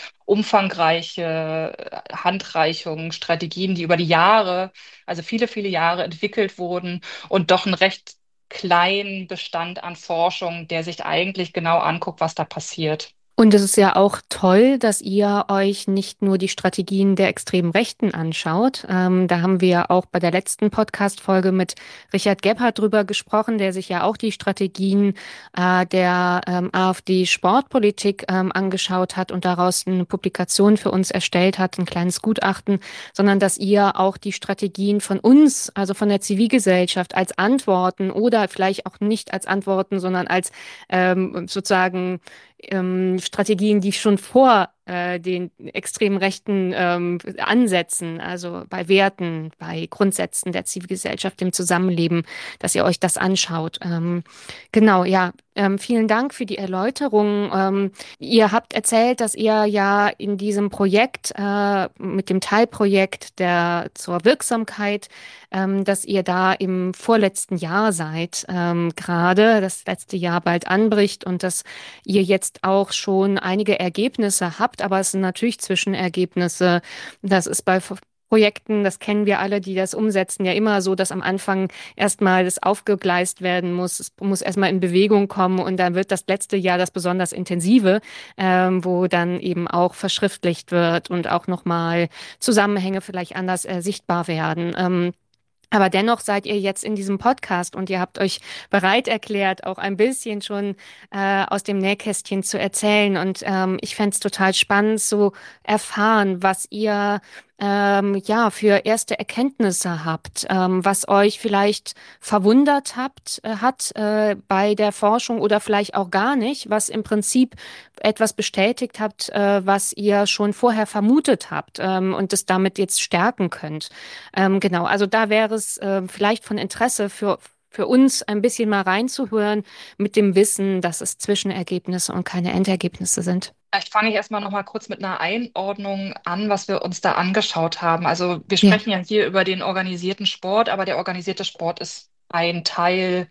umfangreiche äh, Handreichungen, Strategien, die über die Jahre, also viele, viele Jahre entwickelt wurden und doch einen recht kleinen Bestand an Forschung, der sich eigentlich genau anguckt, was da passiert. Und es ist ja auch toll, dass ihr euch nicht nur die Strategien der extremen Rechten anschaut. Ähm, da haben wir ja auch bei der letzten Podcast-Folge mit Richard Gebhardt drüber gesprochen, der sich ja auch die Strategien äh, der ähm, AfD-Sportpolitik ähm, angeschaut hat und daraus eine Publikation für uns erstellt hat, ein kleines Gutachten, sondern dass ihr auch die Strategien von uns, also von der Zivilgesellschaft, als Antworten oder vielleicht auch nicht als Antworten, sondern als ähm, sozusagen ähm, Strategien, die schon vor äh, den extremen Rechten ähm, ansetzen, also bei Werten, bei Grundsätzen der Zivilgesellschaft, im Zusammenleben, dass ihr euch das anschaut. Ähm, genau, ja. Ähm, vielen Dank für die Erläuterung. Ähm, ihr habt erzählt, dass ihr ja in diesem Projekt, äh, mit dem Teilprojekt der zur Wirksamkeit, ähm, dass ihr da im vorletzten Jahr seid, ähm, gerade das letzte Jahr bald anbricht und dass ihr jetzt auch schon einige Ergebnisse habt, aber es sind natürlich Zwischenergebnisse. Das ist bei Projekten, das kennen wir alle, die das umsetzen, ja immer so, dass am Anfang erstmal das aufgegleist werden muss. Es muss erstmal in Bewegung kommen und dann wird das letzte Jahr das besonders intensive, ähm, wo dann eben auch verschriftlicht wird und auch nochmal Zusammenhänge vielleicht anders äh, sichtbar werden. Ähm, aber dennoch seid ihr jetzt in diesem Podcast und ihr habt euch bereit erklärt, auch ein bisschen schon äh, aus dem Nähkästchen zu erzählen. Und ähm, ich fände es total spannend zu erfahren, was ihr ähm, ja für erste Erkenntnisse habt, ähm, was euch vielleicht verwundert habt, äh, hat äh, bei der Forschung oder vielleicht auch gar nicht, was im Prinzip etwas bestätigt habt, äh, was ihr schon vorher vermutet habt ähm, und es damit jetzt stärken könnt. Ähm, genau, also da wäre es äh, vielleicht von Interesse für, für uns ein bisschen mal reinzuhören mit dem Wissen, dass es Zwischenergebnisse und keine Endergebnisse sind. Vielleicht fange ich erstmal noch mal kurz mit einer Einordnung an, was wir uns da angeschaut haben. Also wir Ja. sprechen ja hier über den organisierten Sport, aber der organisierte Sport ist ein Teil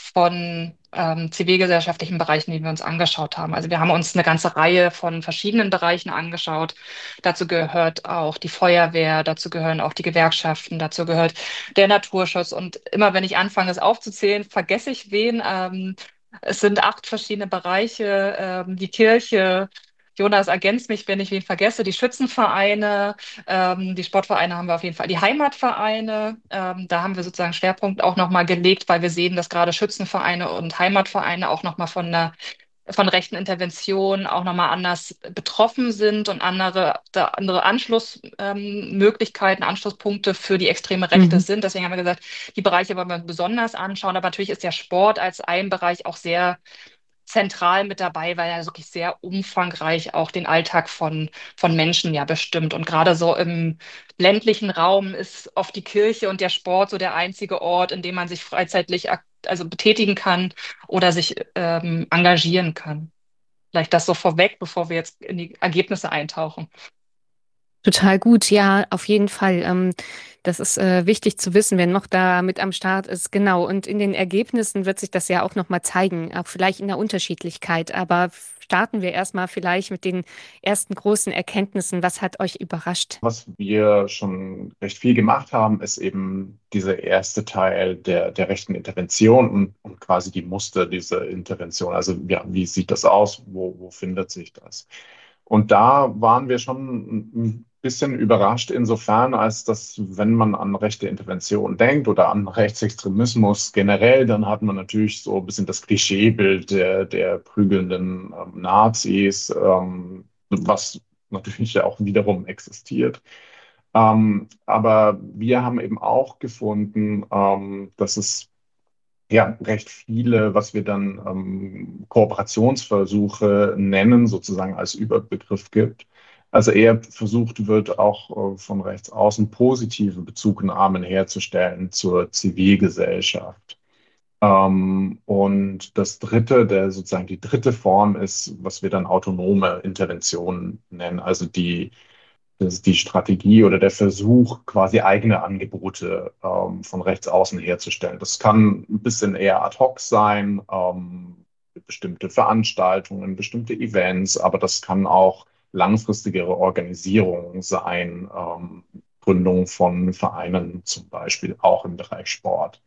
von ähm, zivilgesellschaftlichen Bereichen, die wir uns angeschaut haben. Also wir haben uns eine ganze Reihe von verschiedenen Bereichen angeschaut. Dazu gehört auch die Feuerwehr, dazu gehören auch die Gewerkschaften, dazu gehört der Naturschutz. Und immer wenn ich anfange, es aufzuzählen, vergesse ich wen. Ähm, es sind acht verschiedene Bereiche, ähm, die Kirche. Jonas, ergänzt mich, wenn ich wen vergesse. Die Schützenvereine, ähm, die Sportvereine haben wir auf jeden Fall. Die Heimatvereine, ähm, da haben wir sozusagen Schwerpunkt auch nochmal gelegt, weil wir sehen, dass gerade Schützenvereine und Heimatvereine auch nochmal von einer von rechten Interventionen auch nochmal anders betroffen sind und andere, da andere Anschlussmöglichkeiten, ähm, Anschlusspunkte für die extreme Rechte Mhm. sind. Deswegen haben wir gesagt, die Bereiche wollen wir besonders anschauen. Aber natürlich ist der Sport als ein Bereich auch sehr zentral mit dabei, weil er wirklich sehr umfangreich auch den Alltag von, von Menschen ja bestimmt. Und gerade so im ländlichen Raum ist oft die Kirche und der Sport so der einzige Ort, in dem man sich freizeitlich ak- also betätigen kann oder sich ähm, engagieren kann. Vielleicht das so vorweg, bevor wir jetzt in die Ergebnisse eintauchen. Total gut, ja, auf jeden Fall. Ähm, das ist äh, wichtig zu wissen, wer noch da mit am Start ist. Genau. Und in den Ergebnissen wird sich das ja auch nochmal zeigen, auch vielleicht in der Unterschiedlichkeit. Aber starten wir erstmal vielleicht mit den ersten großen Erkenntnissen. Was hat euch überrascht? Was wir schon recht viel gemacht haben, ist eben dieser erste Teil der, der rechten Intervention und, und quasi die Muster dieser Intervention. Also ja, wie sieht das aus? Wo, wo findet sich das? Und da waren wir schon ein bisschen überrascht insofern, als dass, wenn man an rechte Intervention denkt oder an Rechtsextremismus generell, dann hat man natürlich so ein bisschen das Klischeebild der, der prügelnden ähm, Nazis, ähm, was natürlich ja auch wiederum existiert. Ähm, aber wir haben eben auch gefunden, ähm, dass es ja recht viele, was wir dann ähm, Kooperationsversuche nennen, sozusagen als Überbegriff gibt. Also eher versucht wird, auch äh, von rechts außen positive Bezugnahmen herzustellen zur Zivilgesellschaft. Ähm, und das dritte, der sozusagen die dritte Form ist, was wir dann autonome Intervention nennen, also die das ist die Strategie oder der Versuch, quasi eigene Angebote ähm, von rechts außen herzustellen. Das kann ein bisschen eher ad hoc sein, ähm, bestimmte Veranstaltungen, bestimmte Events, aber das kann auch langfristigere Organisierung sein, ähm, Gründung von Vereinen zum Beispiel, auch im Bereich Sport.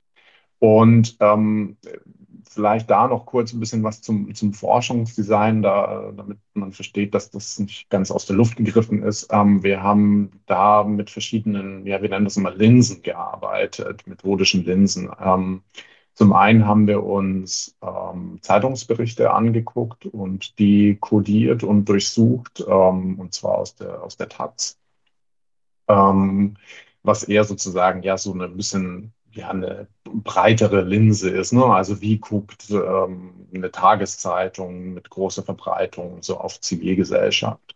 Und ähm, vielleicht da noch kurz ein bisschen was zum, zum Forschungsdesign, da, damit man versteht, dass das nicht ganz aus der Luft gegriffen ist. Ähm, wir haben da mit verschiedenen, ja, wir nennen das immer Linsen gearbeitet, methodischen Linsen. Ähm, zum einen haben wir uns ähm, Zeitungsberichte angeguckt und die kodiert und durchsucht, ähm, und zwar aus der, aus der Taz, ähm, was eher sozusagen ja so ein bisschen ja eine breitere Linse ist. Ne? Also wie guckt ähm, eine Tageszeitung mit großer Verbreitung so auf Zivilgesellschaft?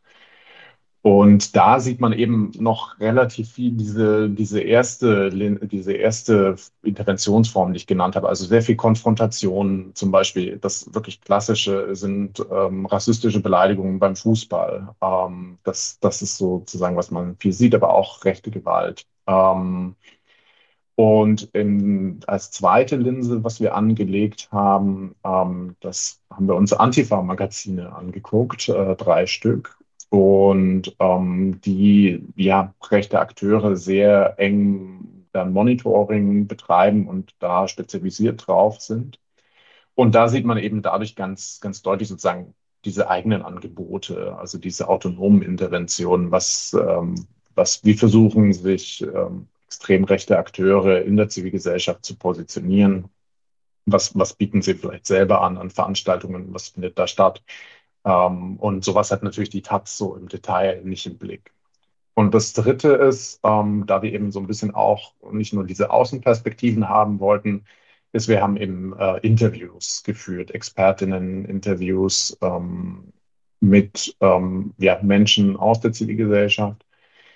Und da sieht man eben noch relativ viel diese, diese erste, Lin- diese erste Interventionsform, die ich genannt habe. Also sehr viel Konfrontation, zum Beispiel das wirklich klassische sind ähm, rassistische Beleidigungen beim Fußball. Ähm, das, das ist sozusagen, was man viel sieht, aber auch rechte Gewalt. Ähm, und in, als zweite Linse, was wir angelegt haben, ähm, das haben wir uns Antifa-Magazine angeguckt, äh, drei Stück. Und ähm, die ja rechte Akteure sehr eng dann Monitoring betreiben und da spezialisiert drauf sind. Und da sieht man eben dadurch ganz, ganz deutlich sozusagen diese eigenen Angebote, also diese autonomen Interventionen, was, ähm, was, wie versuchen sich ähm, extrem rechte Akteure in der Zivilgesellschaft zu positionieren. Was, was bieten sie vielleicht selber an an Veranstaltungen? Was findet da statt? Ähm, und sowas hat natürlich die Taz so im Detail nicht im Blick. Und das Dritte ist, ähm, da wir eben so ein bisschen auch nicht nur diese Außenperspektiven haben wollten, ist, wir haben eben äh, Interviews geführt, Expertinnen-Interviews ähm, mit ähm, ja, Menschen aus der Zivilgesellschaft.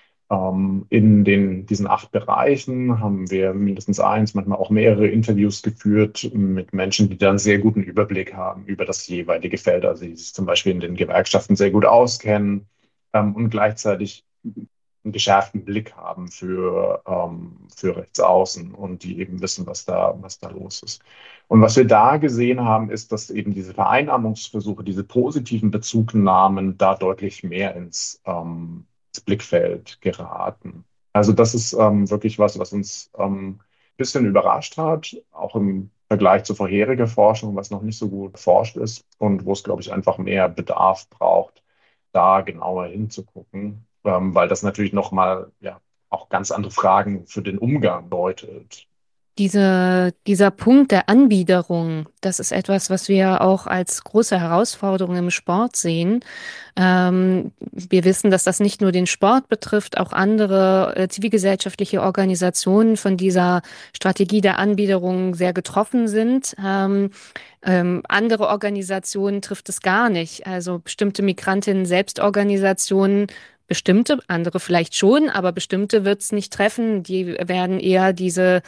Ähm, in den, diesen acht Bereichen haben wir mindestens eins, manchmal auch mehrere Interviews geführt mit Menschen, die dann einen sehr guten Überblick haben über das jeweilige Feld, also die sich zum Beispiel in den Gewerkschaften sehr gut auskennen ähm, und gleichzeitig einen geschärften Blick haben für, ähm, für Rechtsaußen und die eben wissen, was da, was da los ist. Und was wir da gesehen haben, ist, dass eben diese Vereinnahmungsversuche, diese positiven Bezugnahmen da deutlich mehr ins, ähm, ins Blickfeld geraten. Also das ist ähm, wirklich was, was uns ähm, ein bisschen überrascht hat, auch im Vergleich zu vorheriger Forschung, was noch nicht so gut erforscht ist und wo es, glaube ich, einfach mehr Bedarf braucht, da genauer hinzugucken, ähm, weil das natürlich nochmal ja, auch ganz andere Fragen für den Umgang bedeutet. Diese, dieser Punkt der Anbiederung, das ist etwas, was wir auch als große Herausforderung im Sport sehen. Ähm, wir wissen, dass das nicht nur den Sport betrifft, auch andere äh, zivilgesellschaftliche Organisationen von dieser Strategie der Anbiederung sehr getroffen sind. Ähm, ähm, andere Organisationen trifft es gar nicht. Also bestimmte Migrantinnen-Selbstorganisationen, bestimmte, andere vielleicht schon, aber bestimmte wird es nicht treffen. Die werden eher diese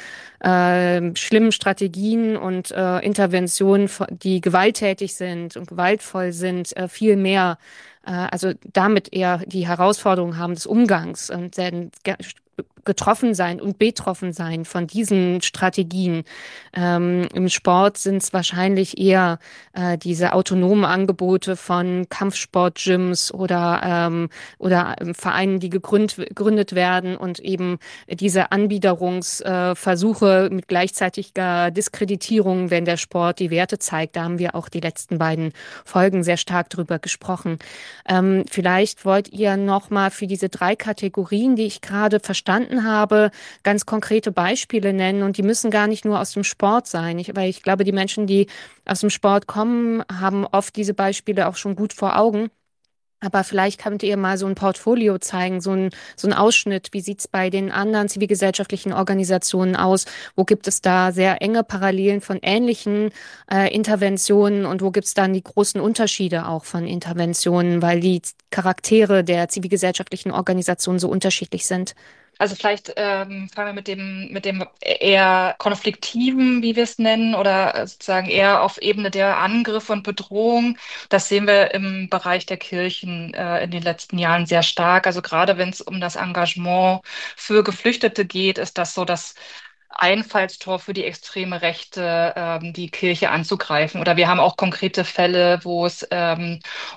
äh, schlimmen Strategien und äh, Interventionen, die gewalttätig sind und gewaltvoll sind, äh, viel mehr äh, also damit eher die Herausforderung haben des Umgangs und dann ge- getroffen sein und betroffen sein von diesen Strategien. Ähm, im Sport sind es wahrscheinlich eher äh, diese autonomen Angebote von Kampfsportgyms oder, ähm, oder ähm, Vereinen, die gegründet, gegründet werden und eben diese Anbiederungsversuche mit gleichzeitiger Diskreditierung, wenn der Sport die Werte zeigt. Da haben wir auch die letzten beiden Folgen sehr stark drüber gesprochen. Ähm, vielleicht wollt ihr noch mal für diese drei Kategorien, die ich gerade verstanden habe, ganz konkrete Beispiele nennen. Und die müssen gar nicht nur aus dem Sport sein. Ich, weil ich glaube, die Menschen, die aus dem Sport kommen, haben oft diese Beispiele auch schon gut vor Augen. Aber vielleicht könnt ihr mal so ein Portfolio zeigen, so ein, so ein Ausschnitt. Wie sieht's bei den anderen zivilgesellschaftlichen Organisationen aus? Wo gibt es da sehr enge Parallelen von ähnlichen äh, Interventionen und wo gibt's dann die großen Unterschiede auch von Interventionen, weil die Charaktere der zivilgesellschaftlichen Organisationen so unterschiedlich sind? Also vielleicht ähm, fangen wir mit dem, mit dem eher konfliktiven, wie wir es nennen, oder äh, sozusagen eher auf Ebene der Angriff und Bedrohung. Das sehen wir im Bereich der Kirchen äh, in den letzten Jahren sehr stark. Also gerade wenn es um das Engagement für Geflüchtete geht, ist das so das Einfallstor für die extreme Rechte, ähm, die Kirche anzugreifen. Oder wir haben auch konkrete Fälle, wo es ähm,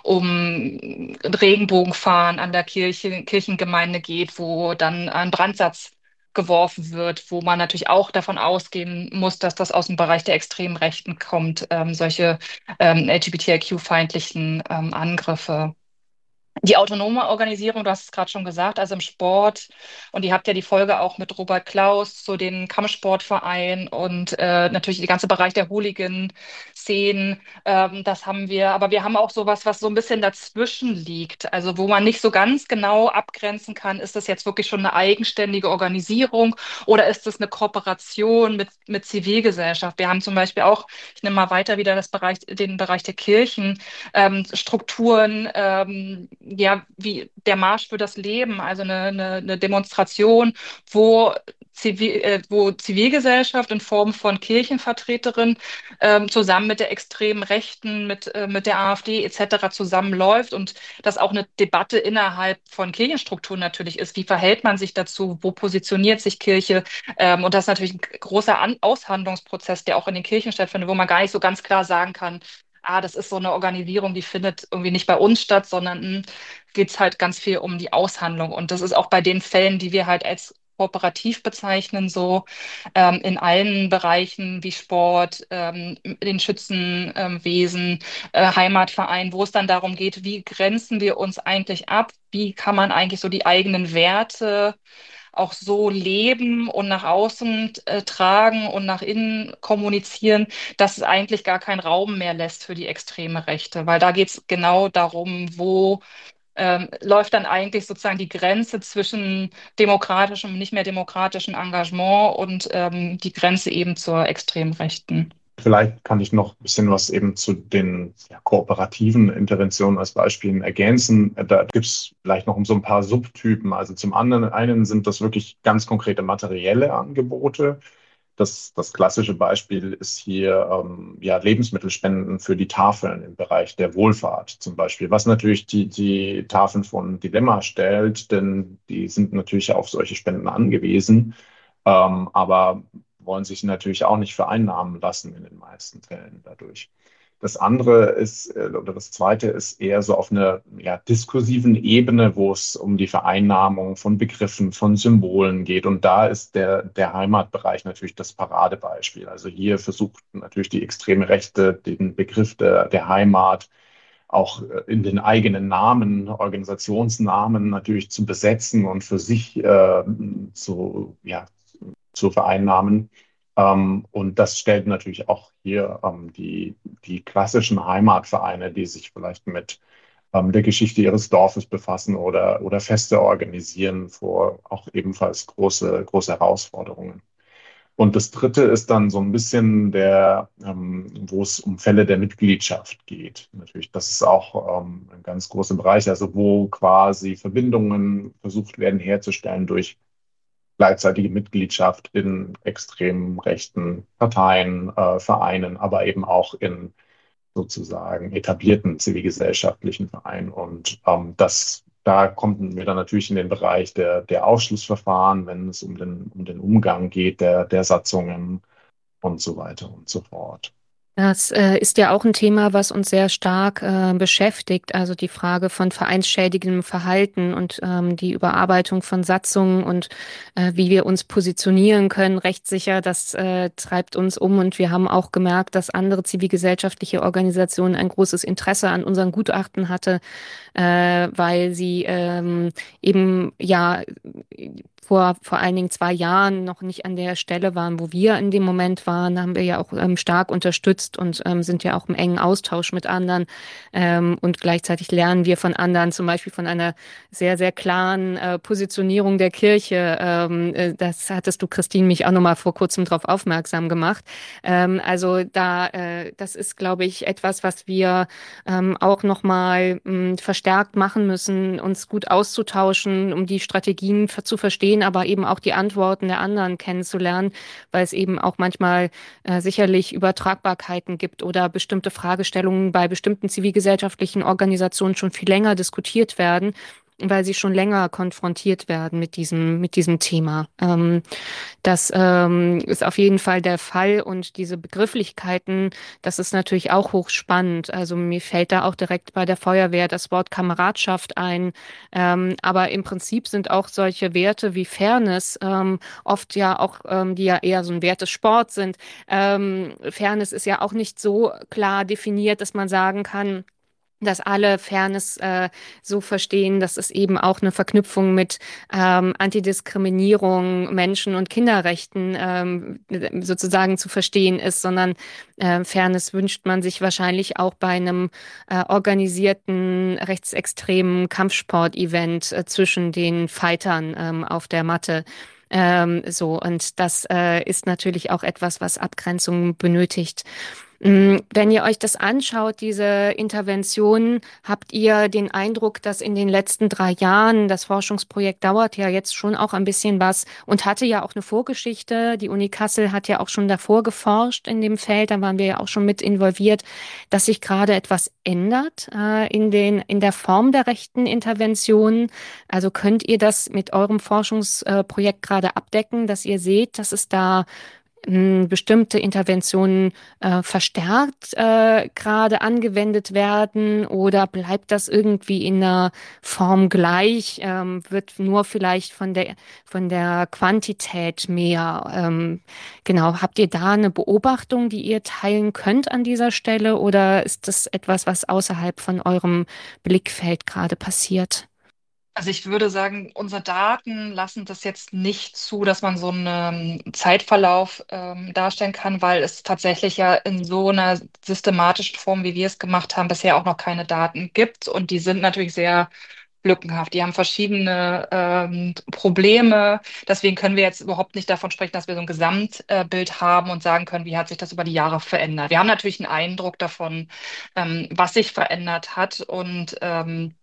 um Regenbogenfahren an der Kirche, Kirchengemeinde geht, wo dann ein Brandsatz geworfen wird, wo man natürlich auch davon ausgehen muss, dass das aus dem Bereich der extremen Rechten kommt, ähm, solche ähm, L G B T I Q-feindlichen ähm, Angriffe. Die autonome Organisierung, du hast es gerade schon gesagt, also im Sport, und ihr habt ja die Folge auch mit Robert Klaus zu den Kampfsportvereinen und äh, natürlich der ganze Bereich der Hooligan-Szenen, ähm, das haben wir, aber wir haben auch sowas, was so ein bisschen dazwischen liegt, also wo man nicht so ganz genau abgrenzen kann, ist das jetzt wirklich schon eine eigenständige Organisierung oder ist das eine Kooperation mit, mit Zivilgesellschaft? Wir haben zum Beispiel auch, ich nehme mal weiter wieder das Bereich, den Bereich der Kirchen, ähm, Strukturen, ähm, ja, wie der Marsch für das Leben, also eine, eine, eine Demonstration, wo Zivil, äh, wo Zivilgesellschaft in Form von Kirchenvertreterinnen ähm, zusammen mit der extremen Rechten, mit, äh, mit der AfD et cetera zusammenläuft und das auch eine Debatte innerhalb von Kirchenstrukturen natürlich ist. Wie verhält man sich dazu? Wo positioniert sich Kirche? Ähm, und das ist natürlich ein großer An Aushandlungsprozess, der auch in den Kirchen stattfindet, wo man gar nicht so ganz klar sagen kann, ah, das ist so eine Organisierung, die findet irgendwie nicht bei uns statt, sondern geht es halt ganz viel um die Aushandlung. Und das ist auch bei den Fällen, die wir halt als kooperativ bezeichnen, so ähm, in allen Bereichen wie Sport, ähm, den Schützenwesen, äh, Heimatverein, wo es dann darum geht, wie grenzen wir uns eigentlich ab, wie kann man eigentlich so die eigenen Werte auch so leben und nach außen äh, tragen und nach innen kommunizieren, dass es eigentlich gar keinen Raum mehr lässt für die extreme Rechte, weil da geht es genau darum, wo ähm, läuft dann eigentlich sozusagen die Grenze zwischen demokratischem und nicht mehr demokratischem Engagement und ähm, die Grenze eben zur extremen Rechten. Vielleicht kann ich noch ein bisschen was eben zu den ja, kooperativen Interventionen als Beispielen ergänzen. Da gibt es vielleicht noch so ein paar Subtypen. Also zum anderen einen sind das wirklich ganz konkrete materielle Angebote. Das, das klassische Beispiel ist hier ähm, ja, Lebensmittelspenden für die Tafeln im Bereich der Wohlfahrt zum Beispiel, was natürlich die, die Tafeln von Dilemma stellt, denn die sind natürlich auf solche Spenden angewiesen, ähm, aber wollen sich natürlich auch nicht vereinnahmen lassen in den meisten Fällen dadurch. Das andere ist, äh, oder das zweite ist eher so auf einer ja, diskursiven Ebene, wo es um die Vereinnahmung von Begriffen, von Symbolen geht. Und da ist der, der Heimatbereich natürlich das Paradebeispiel. Also hier versucht natürlich die extreme Rechte, den Begriff der, der Heimat auch äh, in den eigenen Namen, Organisationsnamen natürlich zu besetzen und für sich äh, zu, ja, zu vereinnahmen. Ähm, und das stellt natürlich auch hier ähm, die, die klassischen Heimatvereine, die sich vielleicht mit ähm, der Geschichte ihres Dorfes befassen oder, oder Feste organisieren, vor auch ebenfalls große, große Herausforderungen. Und das Dritte ist dann so ein bisschen der, ähm, wo es um Fälle der Mitgliedschaft geht. Natürlich, das ist auch ähm, ein ganz großer Bereich, also wo quasi Verbindungen versucht werden herzustellen durch gleichzeitige Mitgliedschaft in extrem rechten Parteien, äh, Vereinen, aber eben auch in sozusagen etablierten zivilgesellschaftlichen Vereinen. Und ähm, das, da kommen wir dann natürlich in den Bereich der, der Ausschlussverfahren, wenn es um den, um den Umgang geht, der, der Satzungen und so weiter und so fort. Das äh, ist ja auch ein Thema, was uns sehr stark äh, beschäftigt, also die Frage von vereinsschädigendem Verhalten und ähm, die Überarbeitung von Satzungen und äh, wie wir uns positionieren können, rechtssicher, das äh, treibt uns um und wir haben auch gemerkt, dass andere zivilgesellschaftliche Organisationen ein großes Interesse an unseren Gutachten hatte, äh, weil sie ähm, eben ja vor, vor allen Dingen zwei Jahren noch nicht an der Stelle waren, wo wir in dem Moment waren, haben wir ja auch ähm, stark unterstützt und ähm, sind ja auch im engen Austausch mit anderen. Ähm, und gleichzeitig lernen wir von anderen, zum Beispiel von einer sehr, sehr klaren äh, Positionierung der Kirche. Ähm, äh, das hattest du, Christine, mich auch nochmal vor kurzem darauf aufmerksam gemacht. Ähm, also da, äh, das ist, glaube ich, etwas, was wir ähm, auch nochmal verstärkt machen müssen, uns gut auszutauschen, um die Strategien ver- zu verstehen, aber eben auch die Antworten der anderen kennenzulernen, weil es eben auch manchmal äh, sicherlich Übertragbarkeiten gibt oder bestimmte Fragestellungen bei bestimmten zivilgesellschaftlichen Organisationen schon viel länger diskutiert werden, weil sie schon länger konfrontiert werden mit diesem, mit diesem Thema. Ähm, das ähm, ist auf jeden Fall der Fall und diese Begrifflichkeiten, das ist natürlich auch hochspannend. Also mir fällt da auch direkt bei der Feuerwehr das Wort Kameradschaft ein. Ähm, aber im Prinzip sind auch solche Werte wie Fairness ähm, oft ja auch, ähm, die ja eher so ein Wert des Sports sind. Ähm, Fairness ist ja auch nicht so klar definiert, dass man sagen kann, dass alle Fairness äh, so verstehen, dass es eben auch eine Verknüpfung mit ähm, Antidiskriminierung, Menschen- und Kinderrechten ähm, sozusagen zu verstehen ist, sondern äh, Fairness wünscht man sich wahrscheinlich auch bei einem äh, organisierten rechtsextremen Kampfsport-Event äh, zwischen den Fightern ähm, auf der Matte. Ähm, so, und das äh, ist natürlich auch etwas, was Abgrenzung benötigt. Mm, Wenn ihr euch das anschaut, diese Interventionen, habt ihr den Eindruck, dass in den letzten drei Jahren, das Forschungsprojekt dauert ja jetzt schon auch ein bisschen was und hatte ja auch eine Vorgeschichte. Die Uni Kassel hat ja auch schon davor geforscht in dem Feld, da waren wir ja auch schon mit involviert, dass sich gerade etwas ändert äh, in den, in der Form der rechten Interventionen. Also könnt ihr das mit eurem Forschungsprojekt gerade abdecken, dass ihr seht, dass es da mh, bestimmte Interventionen äh, verstärkt äh, gerade angewendet werden oder bleibt das irgendwie in einer Form gleich, ähm, wird nur vielleicht von der von der Quantität mehr. Ähm, genau, habt ihr da eine Beobachtung, die ihr teilen könnt an dieser Stelle oder ist das etwas, was außerhalb von eurem Blickfeld gerade passiert? Also ich würde sagen, unsere Daten lassen das jetzt nicht zu, dass man so einen ähm, Zeitverlauf ähm, darstellen kann, weil es tatsächlich ja in so einer systematischen Form, wie wir es gemacht haben, bisher auch noch keine Daten gibt. Und die sind natürlich sehr lückenhaft. Die haben verschiedene ähm, Probleme. Deswegen können wir jetzt überhaupt nicht davon sprechen, dass wir so ein Gesamtbild haben und sagen können, wie hat sich das über die Jahre verändert. Wir haben natürlich einen Eindruck davon, ähm, was sich verändert hat und ähm,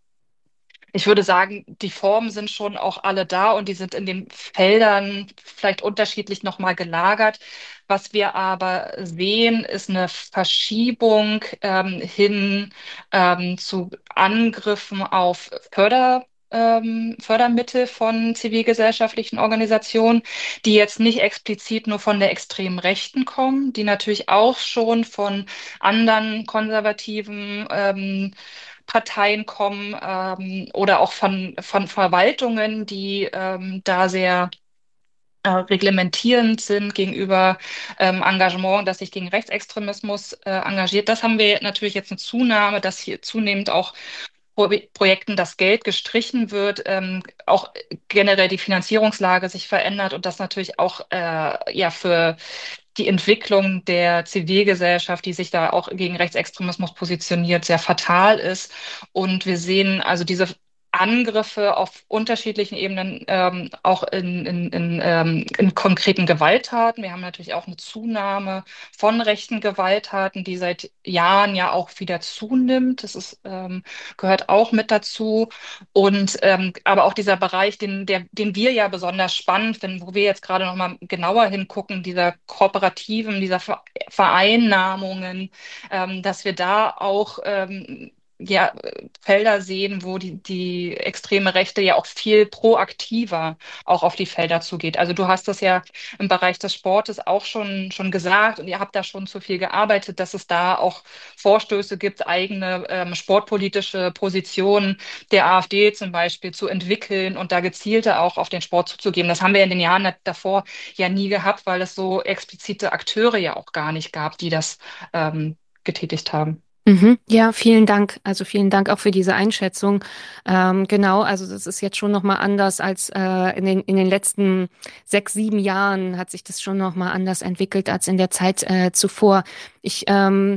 ich würde sagen, die Formen sind schon auch alle da und die sind in den Feldern vielleicht unterschiedlich nochmal gelagert. Was wir aber sehen, ist eine Verschiebung ähm, hin ähm, zu Angriffen auf Förder, ähm, Fördermittel von zivilgesellschaftlichen Organisationen, die jetzt nicht explizit nur von der extremen Rechten kommen, die natürlich auch schon von anderen konservativen ähm, Parteien kommen ähm, oder auch von, von Verwaltungen, die ähm, da sehr äh, reglementierend sind gegenüber ähm, Engagement, das sich gegen Rechtsextremismus äh, engagiert. Das haben wir natürlich jetzt eine Zunahme, dass hier zunehmend auch Pro Projekten das Geld gestrichen wird, ähm, auch generell die Finanzierungslage sich verändert und das natürlich auch äh, ja für die Entwicklung der Zivilgesellschaft, die sich da auch gegen Rechtsextremismus positioniert, sehr fatal ist. Und wir sehen also diese Angriffe auf unterschiedlichen Ebenen, ähm, auch in, in, in, ähm, in konkreten Gewalttaten. Wir haben natürlich auch eine Zunahme von rechten Gewalttaten, die seit Jahren ja auch wieder zunimmt. Das ist, ähm, gehört auch mit dazu. Und ähm, aber auch dieser Bereich, den, der, den wir ja besonders spannend finden, wo wir jetzt gerade noch mal genauer hingucken, dieser Kooperativen, dieser Ver Vereinnahmungen, ähm, dass wir da auch ähm, ja, Felder sehen, wo die, die extreme Rechte ja auch viel proaktiver auch auf die Felder zugeht. Also du hast das ja im Bereich des Sportes auch schon, schon gesagt und ihr habt da schon zu viel gearbeitet, dass es da auch Vorstöße gibt, eigene ähm, sportpolitische Positionen der AfD zum Beispiel zu entwickeln und da gezielter auch auf den Sport zuzugeben. Das haben wir in den Jahren davor ja nie gehabt, weil es so explizite Akteure ja auch gar nicht gab, die das ähm, getätigt haben. Mhm. Ja, vielen Dank. Also vielen Dank auch für diese Einschätzung. Ähm, genau, also das ist jetzt schon nochmal anders als äh, in den, in den letzten sechs, sieben Jahren hat sich das schon nochmal anders entwickelt als in der Zeit äh, zuvor. Ich, ähm,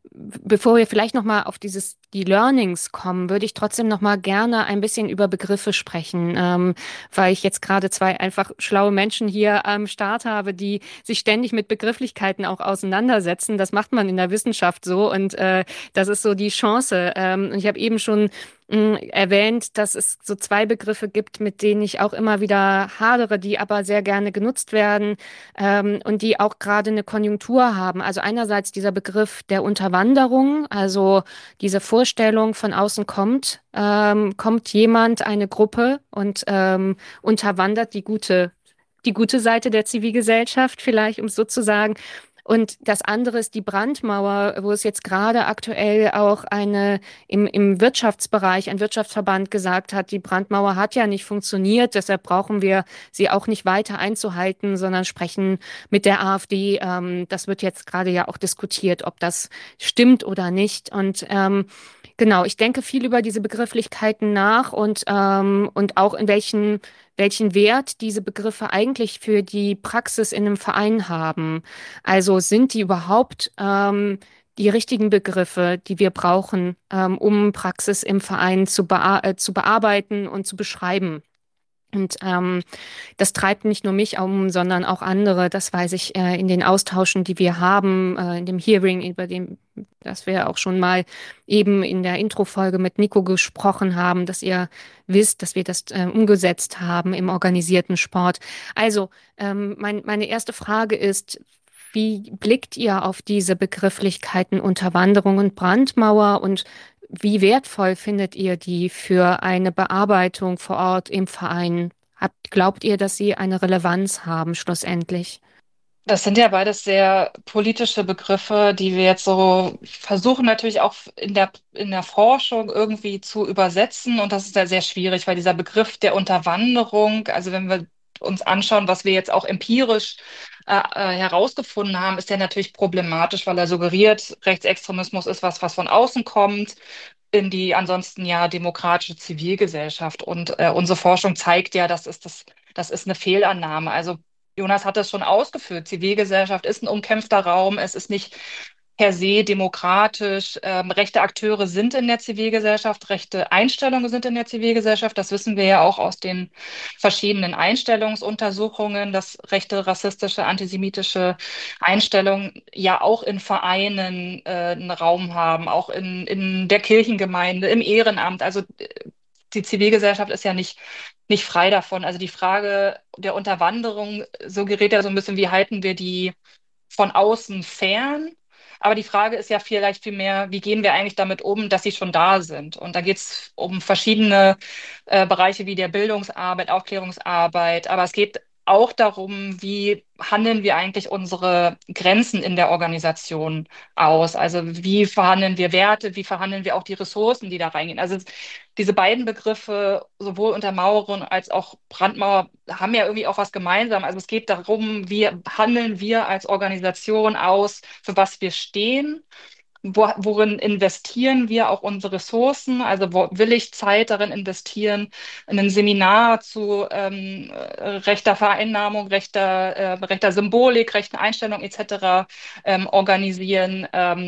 bevor wir vielleicht nochmal auf dieses, die Learnings kommen, würde ich trotzdem nochmal gerne ein bisschen über Begriffe sprechen, ähm, weil ich jetzt gerade zwei einfach schlaue Menschen hier am Start habe, die sich ständig mit Begrifflichkeiten auch auseinandersetzen. Das macht man in der Wissenschaft so und äh, das ist so die Chance. Ähm, und ich habe eben schon mh, erwähnt, dass es so zwei Begriffe gibt, mit denen ich auch immer wieder hadere, die aber sehr gerne genutzt werden ähm, und die auch gerade eine Konjunktur haben. Also einerseits dieser Begriff der Unterwanderung, also diese Vorstellung von außen kommt, ähm, kommt jemand, eine Gruppe und ähm, unterwandert die gute die gute Seite der Zivilgesellschaft, vielleicht, um es so zu sagen. Und das andere ist die Brandmauer, wo es jetzt gerade aktuell auch eine im, im Wirtschaftsbereich, ein Wirtschaftsverband gesagt hat, die Brandmauer hat ja nicht funktioniert, deshalb brauchen wir sie auch nicht weiter einzuhalten, sondern sprechen mit der AfD. Ähm, das wird jetzt gerade ja auch diskutiert, ob das stimmt oder nicht. Und ähm, genau, ich denke viel über diese Begrifflichkeiten nach und, ähm, und auch in welchen, welchen Wert diese Begriffe eigentlich für die Praxis in einem Verein haben. Also sind die überhaupt ähm, die richtigen Begriffe, die wir brauchen, ähm, um Praxis im Verein zu, bea äh, zu bearbeiten und zu beschreiben? Und ähm, das treibt nicht nur mich um, sondern auch andere. Das weiß ich äh, in den Austauschen, die wir haben, äh, in dem Hearing, über dem, das wir auch schon mal eben in der Intro-Folge mit Nico gesprochen haben, dass ihr wisst, dass wir das äh, umgesetzt haben im organisierten Sport. Also ähm, mein, meine erste Frage ist, wie blickt ihr auf diese Begrifflichkeiten Unterwanderung und Brandmauer und wie wertvoll findet ihr die für eine Bearbeitung vor Ort im Verein? Habt, glaubt ihr, dass sie eine Relevanz haben schlussendlich? Das sind ja beides sehr politische Begriffe, die wir jetzt so versuchen natürlich auch in der, in der Forschung irgendwie zu übersetzen. Und das ist ja sehr schwierig, weil dieser Begriff der Unterwanderung, also wenn wir uns anschauen, was wir jetzt auch empirisch äh, äh, herausgefunden haben, ist ja natürlich problematisch, weil er suggeriert, Rechtsextremismus ist was, was von außen kommt in die ansonsten ja demokratische Zivilgesellschaft. Und äh, unsere Forschung zeigt ja, das ist das, das ist eine Fehlannahme. Also Jonas hat das schon ausgeführt. Zivilgesellschaft ist ein umkämpfter Raum. Es ist nicht per se demokratisch. Ähm, rechte Akteure sind in der Zivilgesellschaft, rechte Einstellungen sind in der Zivilgesellschaft. Das wissen wir ja auch aus den verschiedenen Einstellungsuntersuchungen, dass rechte, rassistische, antisemitische Einstellungen ja auch in Vereinen äh, einen Raum haben, auch in, in der Kirchengemeinde, im Ehrenamt. Also äh, die Zivilgesellschaft ist ja nicht, nicht frei davon. Also die Frage der Unterwanderung suggeriert ja so ein bisschen, wie halten wir die von außen fern? Aber die Frage ist ja vielleicht viel mehr, wie gehen wir eigentlich damit um, dass sie schon da sind? Und da geht es um verschiedene äh, Bereiche wie der Bildungsarbeit, Aufklärungsarbeit. Aber es geht auch darum, wie handeln wir eigentlich unsere Grenzen in der Organisation aus? Also wie verhandeln wir Werte, wie verhandeln wir auch die Ressourcen, die da reingehen? Also diese beiden Begriffe, sowohl Untermauerung als auch Brandmauer, haben ja irgendwie auch was gemeinsam. Also es geht darum, wie handeln wir als Organisation aus, für was wir stehen, wo, worin investieren wir auch unsere Ressourcen, also wo will ich Zeit darin investieren, in ein Seminar zu ähm, äh, rechter Vereinnahmung, rechter, äh, rechter Symbolik, rechten Einstellung et cetera ähm, organisieren. Ähm,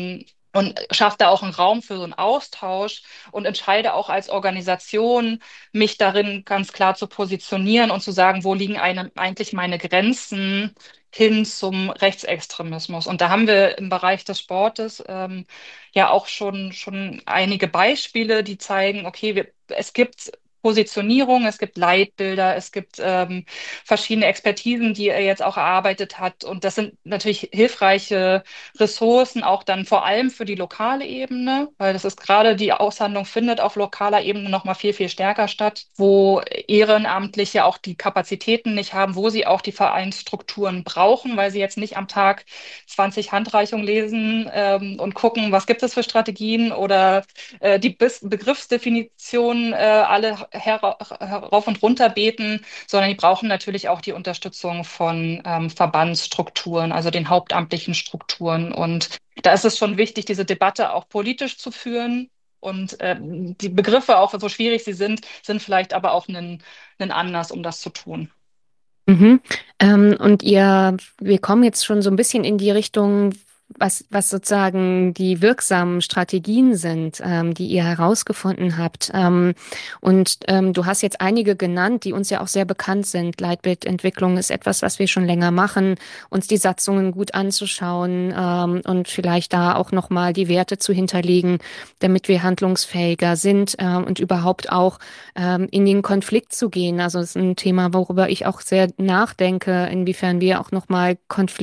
und schaffe da auch einen Raum für so einen Austausch und entscheide auch als Organisation, mich darin ganz klar zu positionieren und zu sagen, wo liegen eine, eigentlich meine Grenzen hin zum Rechtsextremismus. Und da haben wir im Bereich des Sportes ähm, ja auch schon, schon einige Beispiele, die zeigen, okay, wir, es gibt Positionierung, es gibt Leitbilder, es gibt ähm, verschiedene Expertisen, die er jetzt auch erarbeitet hat. Und das sind natürlich hilfreiche Ressourcen auch dann vor allem für die lokale Ebene, weil das ist gerade die Aushandlung findet auf lokaler Ebene noch mal viel, viel stärker statt, wo Ehrenamtliche auch die Kapazitäten nicht haben, wo sie auch die Vereinsstrukturen brauchen, weil sie jetzt nicht am Tag zwanzig Handreichungen lesen ähm, und gucken, was gibt es für Strategien oder äh, die Bis Begriffsdefinitionen äh, alle hera herauf und runter beten, sondern die brauchen natürlich auch die Unterstützung von ähm, Verbandsstrukturen, also den hauptamtlichen Strukturen. Und da ist es schon wichtig, diese Debatte auch politisch zu führen. Und ähm, die Begriffe, auch so schwierig sie sind, sind vielleicht aber auch ein, ein Anlass, um das zu tun. Mhm. Ähm, und ihr, wir kommen jetzt schon so ein bisschen in die Richtung, was, was sozusagen die wirksamen Strategien sind, ähm, die ihr herausgefunden habt. Ähm, und ähm, du hast jetzt einige genannt, die uns ja auch sehr bekannt sind. Leitbildentwicklung ist etwas, was wir schon länger machen, uns die Satzungen gut anzuschauen, ähm, und vielleicht da auch nochmal die Werte zu hinterlegen, damit wir handlungsfähiger sind, ähm, und überhaupt auch ähm, in den Konflikt zu gehen. Also es ist ein Thema, worüber ich auch sehr nachdenke, inwiefern wir auch nochmal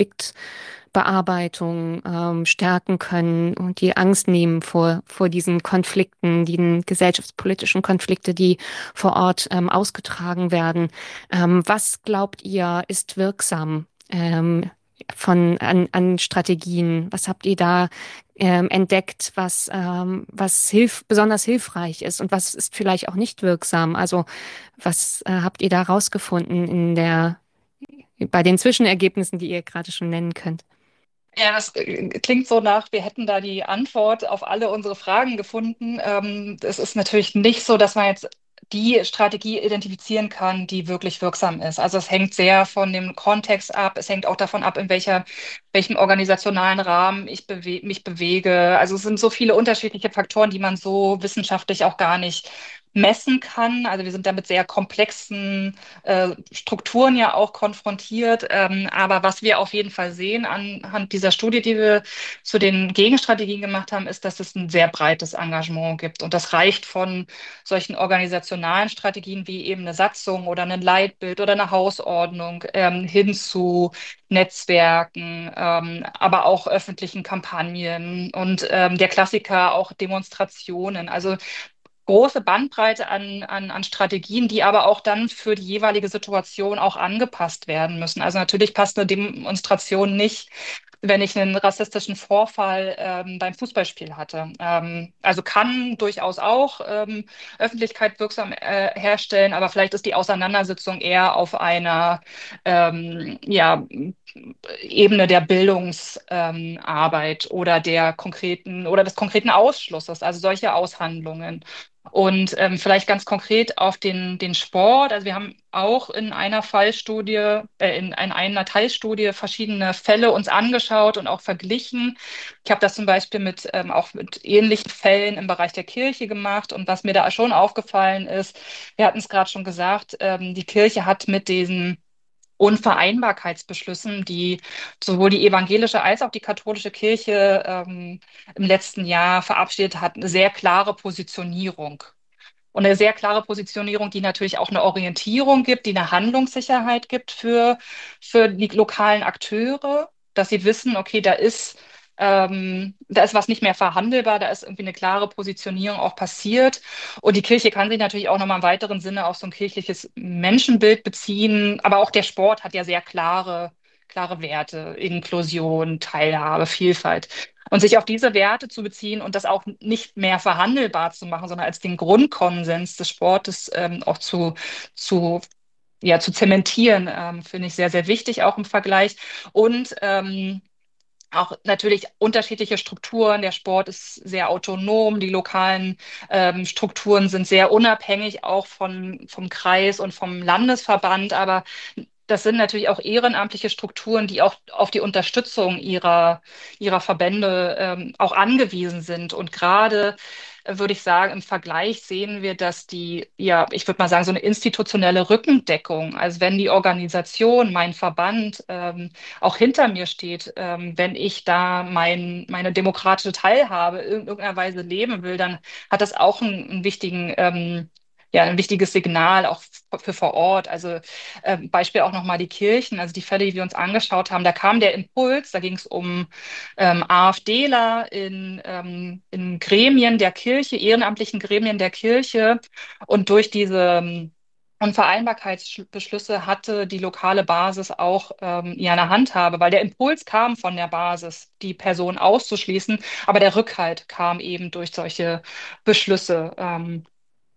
Konfliktbearbeitung ähm, stärken können und die Angst nehmen vor, vor diesen Konflikten, die gesellschaftspolitischen Konflikte, die vor Ort ähm, ausgetragen werden. Ähm, was glaubt ihr, ist wirksam? Ähm, von an, an Strategien. Was habt ihr da ähm, entdeckt, was, ähm, was hilf besonders hilfreich ist und was ist vielleicht auch nicht wirksam? Also was äh, habt ihr da rausgefunden in der, bei den Zwischenergebnissen, die ihr gerade schon nennen könnt? Ja, das äh, klingt so nach, wir hätten da die Antwort auf alle unsere Fragen gefunden. Ähm, es ist natürlich nicht so, dass man jetzt die Strategie identifizieren kann, die wirklich wirksam ist. Also es hängt sehr von dem Kontext ab. Es hängt auch davon ab, in welcher, welchem organisationalen Rahmen ich bewe mich bewege. Also es sind so viele unterschiedliche Faktoren, die man so wissenschaftlich auch gar nicht messen kann. Also wir sind da mit sehr komplexen äh, Strukturen ja auch konfrontiert. Ähm, aber was wir auf jeden Fall sehen anhand dieser Studie, die wir zu den Gegenstrategien gemacht haben, ist, dass es ein sehr breites Engagement gibt. Und das reicht von solchen organisationalen Strategien wie eben eine Satzung oder ein Leitbild oder eine Hausordnung ähm, hin zu Netzwerken, ähm, aber auch öffentlichen Kampagnen und ähm, der Klassiker auch Demonstrationen. Also große Bandbreite an, an, an Strategien, die aber auch dann für die jeweilige Situation auch angepasst werden müssen. Also natürlich passt eine Demonstration nicht, wenn ich einen rassistischen Vorfall ähm, beim Fußballspiel hatte. Ähm, also kann durchaus auch ähm, Öffentlichkeit wirksam äh, herstellen, aber vielleicht ist die Auseinandersetzung eher auf einer ähm, ja, Ebene der Bildungsarbeit ähm, oder der konkreten oder des konkreten Ausschlusses, also solche Aushandlungen. Und ähm, vielleicht ganz konkret auf den, den Sport. Also wir haben auch in einer Fallstudie, äh, in, in einer Teilstudie verschiedene Fälle uns angeschaut und auch verglichen. Ich habe das zum Beispiel mit ähm, auch mit ähnlichen Fällen im Bereich der Kirche gemacht. Und was mir da schon aufgefallen ist, wir hatten es gerade schon gesagt, ähm, die Kirche hat mit diesen Unvereinbarkeitsbeschlüssen, die sowohl die evangelische als auch die katholische Kirche ähm, im letzten Jahr verabschiedet hat, eine sehr klare Positionierung. Und eine sehr klare Positionierung, die natürlich auch eine Orientierung gibt, die eine Handlungssicherheit gibt für, für die lokalen Akteure, dass sie wissen, okay, da ist, ähm, da ist was nicht mehr verhandelbar, da ist irgendwie eine klare Positionierung auch passiert. Und die Kirche kann sich natürlich auch nochmal im weiteren Sinne auf so ein kirchliches Menschenbild beziehen. Aber auch der Sport hat ja sehr klare, klare Werte, Inklusion, Teilhabe, Vielfalt. Und sich auf diese Werte zu beziehen und das auch nicht mehr verhandelbar zu machen, sondern als den Grundkonsens des Sportes ähm, auch zu, zu, ja, zu zementieren, ähm, finde ich sehr, sehr wichtig, auch im Vergleich. Und ähm, auch natürlich unterschiedliche Strukturen. Der Sport ist sehr autonom. Die lokalen ähm, Strukturen sind sehr unabhängig, auch von, vom Kreis und vom Landesverband. Aber das sind natürlich auch ehrenamtliche Strukturen, die auch auf die Unterstützung ihrer, ihrer Verbände ähm, auch angewiesen sind. Und gerade äh, würde ich sagen, im Vergleich sehen wir, dass die, ja, ich würde mal sagen, so eine institutionelle Rückendeckung, also wenn die Organisation, mein Verband ähm, auch hinter mir steht, ähm, wenn ich da mein, meine demokratische Teilhabe in irgendeiner Weise leben will, dann hat das auch einen, einen wichtigen, ähm, ja, ein wichtiges Signal auch für vor Ort. Also ähm, Beispiel auch nochmal die Kirchen, also die Fälle, die wir uns angeschaut haben, da kam der Impuls, da ging es um ähm, AfDler in, ähm, in Gremien der Kirche, ehrenamtlichen Gremien der Kirche. Und durch diese ähm, Unvereinbarkeitsbeschlüsse hatte die lokale Basis auch ähm, ja eine Handhabe, weil der Impuls kam von der Basis, die Person auszuschließen, aber der Rückhalt kam eben durch solche Beschlüsse. Ähm,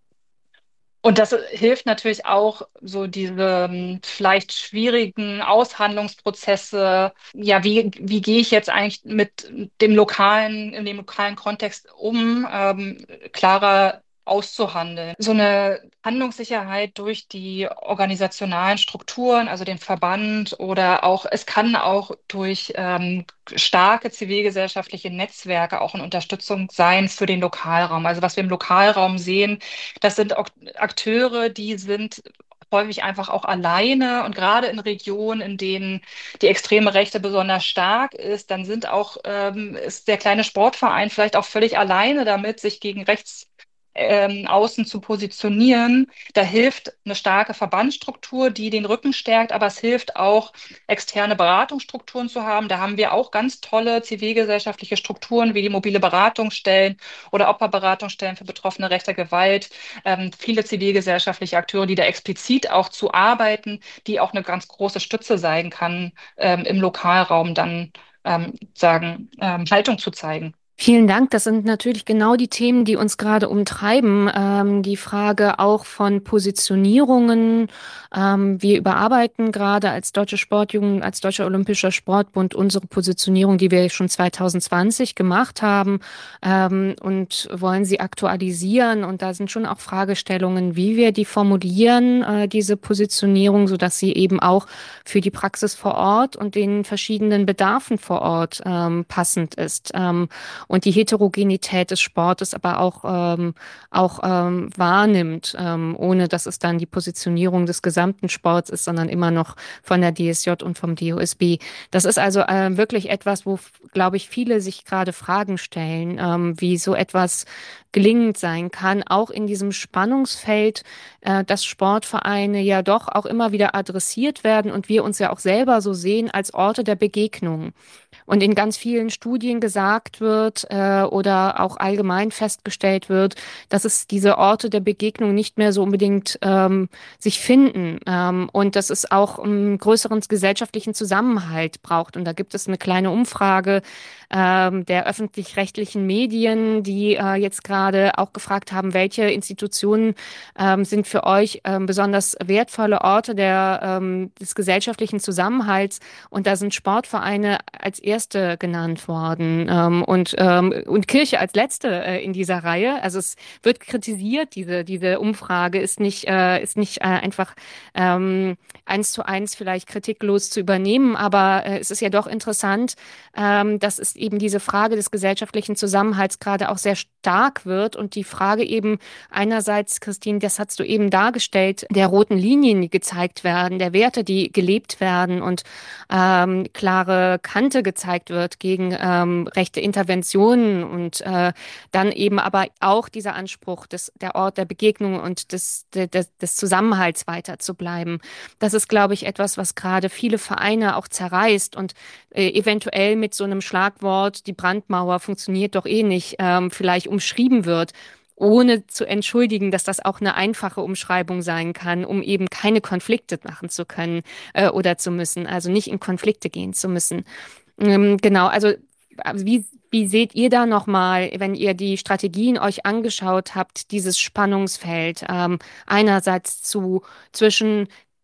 und das hilft natürlich auch, so diese ähm, vielleicht schwierigen Aushandlungsprozesse. Ja, wie, wie gehe ich jetzt eigentlich mit dem lokalen, in dem lokalen Kontext um, ähm, klarer auszuhandeln. So eine Handlungssicherheit durch die organisationalen Strukturen, also den Verband oder auch, es kann auch durch ähm, starke zivilgesellschaftliche Netzwerke auch eine Unterstützung sein für den Lokalraum. Also was wir im Lokalraum sehen, das sind auch Akteure, die sind häufig einfach auch alleine und gerade in Regionen, in denen die extreme Rechte besonders stark ist, dann sind auch, ähm, ist der kleine Sportverein vielleicht auch völlig alleine damit, sich gegen rechts ähm, außen zu positionieren. Da hilft eine starke Verbandsstruktur, die den Rücken stärkt, aber es hilft auch, externe Beratungsstrukturen zu haben. Da haben wir auch ganz tolle zivilgesellschaftliche Strukturen wie die mobile Beratungsstellen oder Opferberatungsstellen für Betroffene rechter Gewalt. Ähm, viele zivilgesellschaftliche Akteure, die da explizit auch zu arbeiten, die auch eine ganz große Stütze sein kann, ähm, im Lokalraum dann ähm, sagen, ähm, Haltung zu zeigen. Vielen Dank. Das sind natürlich genau die Themen, die uns gerade umtreiben. Ähm, die Frage auch von Positionierungen. Ähm, wir überarbeiten gerade als Deutsche Sportjugend, als Deutscher Olympischer Sportbund unsere Positionierung, die wir schon zwanzig zwanzig gemacht haben, ähm, und wollen sie aktualisieren. Und da sind schon auch Fragestellungen, wie wir die formulieren, äh, diese Positionierung, sodass sie eben auch für die Praxis vor Ort und den verschiedenen Bedarfen vor Ort ähm, passend ist. Ähm, und die Heterogenität des Sportes aber auch, ähm, auch ähm, wahrnimmt, ähm, ohne dass es dann die Positionierung des gesamten Sports ist, sondern immer noch von der D S J und vom D O S B. Das ist also äh, wirklich etwas, wo, glaube ich, viele sich gerade Fragen stellen, ähm, wie so etwas gelingend sein kann, auch in diesem Spannungsfeld, äh, dass Sportvereine ja doch auch immer wieder adressiert werden und wir uns ja auch selber so sehen als Orte der Begegnung. Und in ganz vielen Studien gesagt wird äh, oder auch allgemein festgestellt wird, dass es diese Orte der Begegnung nicht mehr so unbedingt ähm, sich finden ähm, und dass es auch einen größeren gesellschaftlichen Zusammenhalt braucht. Und da gibt es eine kleine Umfrage ähm, der öffentlich-rechtlichen Medien, die äh, jetzt gerade auch gefragt haben, welche Institutionen ähm, sind für euch ähm, besonders wertvolle Orte der, ähm, des gesellschaftlichen Zusammenhalts. Und da sind Sportvereine als erste genannt worden ähm, und, ähm, und Kirche als letzte äh, in dieser Reihe. Also es wird kritisiert, diese, diese Umfrage ist nicht, äh, ist nicht äh, einfach ähm, eins zu eins vielleicht kritiklos zu übernehmen, aber äh, es ist ja doch interessant, ähm, dass es eben diese Frage des gesellschaftlichen Zusammenhalts gerade auch sehr stark wird und die Frage eben einerseits, Christine, das hast du eben dargestellt, der roten Linien, die gezeigt werden, der Werte, die gelebt werden und ähm, klare Kante gezeigt wird gegen ähm, rechte Interventionen und äh, dann eben aber auch dieser Anspruch, des, der Ort der Begegnung und des, des, des Zusammenhalts weiter zu bleiben. Das ist, glaube ich, etwas, was gerade viele Vereine auch zerreißt und äh, eventuell mit so einem Schlagwort, die Brandmauer funktioniert doch eh nicht, ähm, vielleicht umschrieben wird, ohne zu entschuldigen, dass das auch eine einfache Umschreibung sein kann, um eben keine Konflikte machen zu können äh, oder zu müssen, also nicht in Konflikte gehen zu müssen. Ähm, genau, also also wie, wie seht ihr da nochmal, wenn ihr die Strategien euch angeschaut habt, dieses Spannungsfeld ähm, einerseits zu zwischen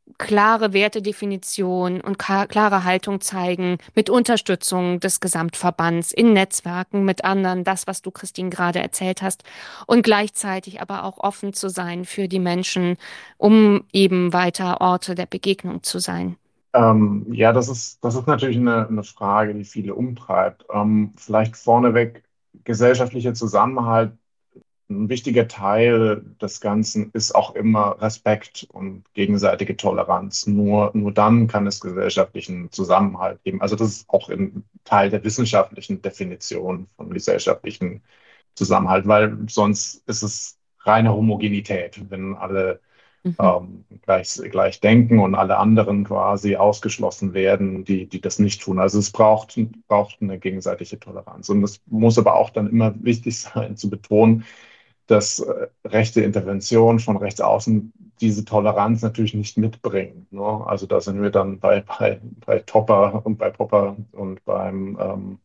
klare Wertedefinition und ka- klare Haltung zeigen, mit Unterstützung des Gesamtverbands, in Netzwerken mit anderen, das, was du, Christine, gerade erzählt hast, und gleichzeitig aber auch offen zu sein für die Menschen, um eben weiter Orte der Begegnung zu sein. Ähm, ja, das ist, das ist natürlich eine, eine Frage, die viele umtreibt. Ähm, vielleicht vorneweg gesellschaftlicher Zusammenhalt. Ein wichtiger Teil des Ganzen ist auch immer Respekt und gegenseitige Toleranz. Nur, nur dann kann es gesellschaftlichen Zusammenhalt geben. Also das ist auch ein Teil der wissenschaftlichen Definition von gesellschaftlichen Zusammenhalt, weil sonst ist es reine Homogenität, wenn alle Mhm. ähm, gleich, gleich denken und alle anderen quasi ausgeschlossen werden, die, die das nicht tun. Also es braucht, braucht eine gegenseitige Toleranz. Und es muss aber auch dann immer wichtig sein zu betonen, dass äh, rechte Intervention von rechts außen diese Toleranz natürlich nicht mitbringen. Ne? Also da sind wir dann bei, bei, bei Topper und bei Popper und beim, ähm,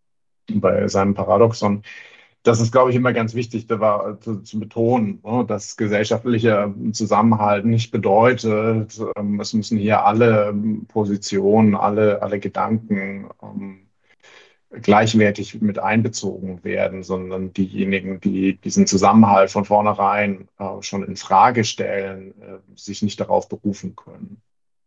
bei seinem Paradoxon. Das ist, glaube ich, immer ganz wichtig da war, zu, zu betonen, ne? Dass gesellschaftlicher Zusammenhalt nicht bedeutet, ähm, es müssen hier alle ähm, Positionen, alle, alle Gedanken ähm, gleichwertig mit einbezogen werden, sondern diejenigen, die diesen Zusammenhalt von vornherein äh, schon in Frage stellen, äh, sich nicht darauf berufen können.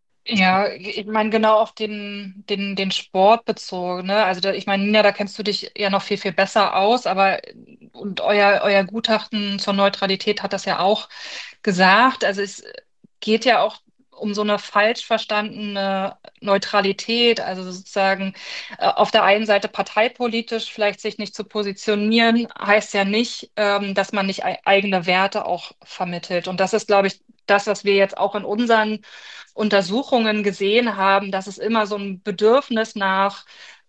Ja, ich meine genau auf den, den, den Sport bezogen, ne? Also da, ich meine, Nina, da kennst du dich ja noch viel, viel besser aus, aber und euer, euer Gutachten zur Neutralität hat das ja auch gesagt. Also es geht ja auch um so eine falsch verstandene Neutralität, also sozusagen äh, auf der einen Seite parteipolitisch vielleicht sich nicht zu positionieren, heißt ja nicht, ähm, dass man nicht ei- eigene Werte auch vermittelt. Und das ist, glaube ich, das, was wir jetzt auch in unseren Untersuchungen gesehen haben, dass es immer so ein Bedürfnis nach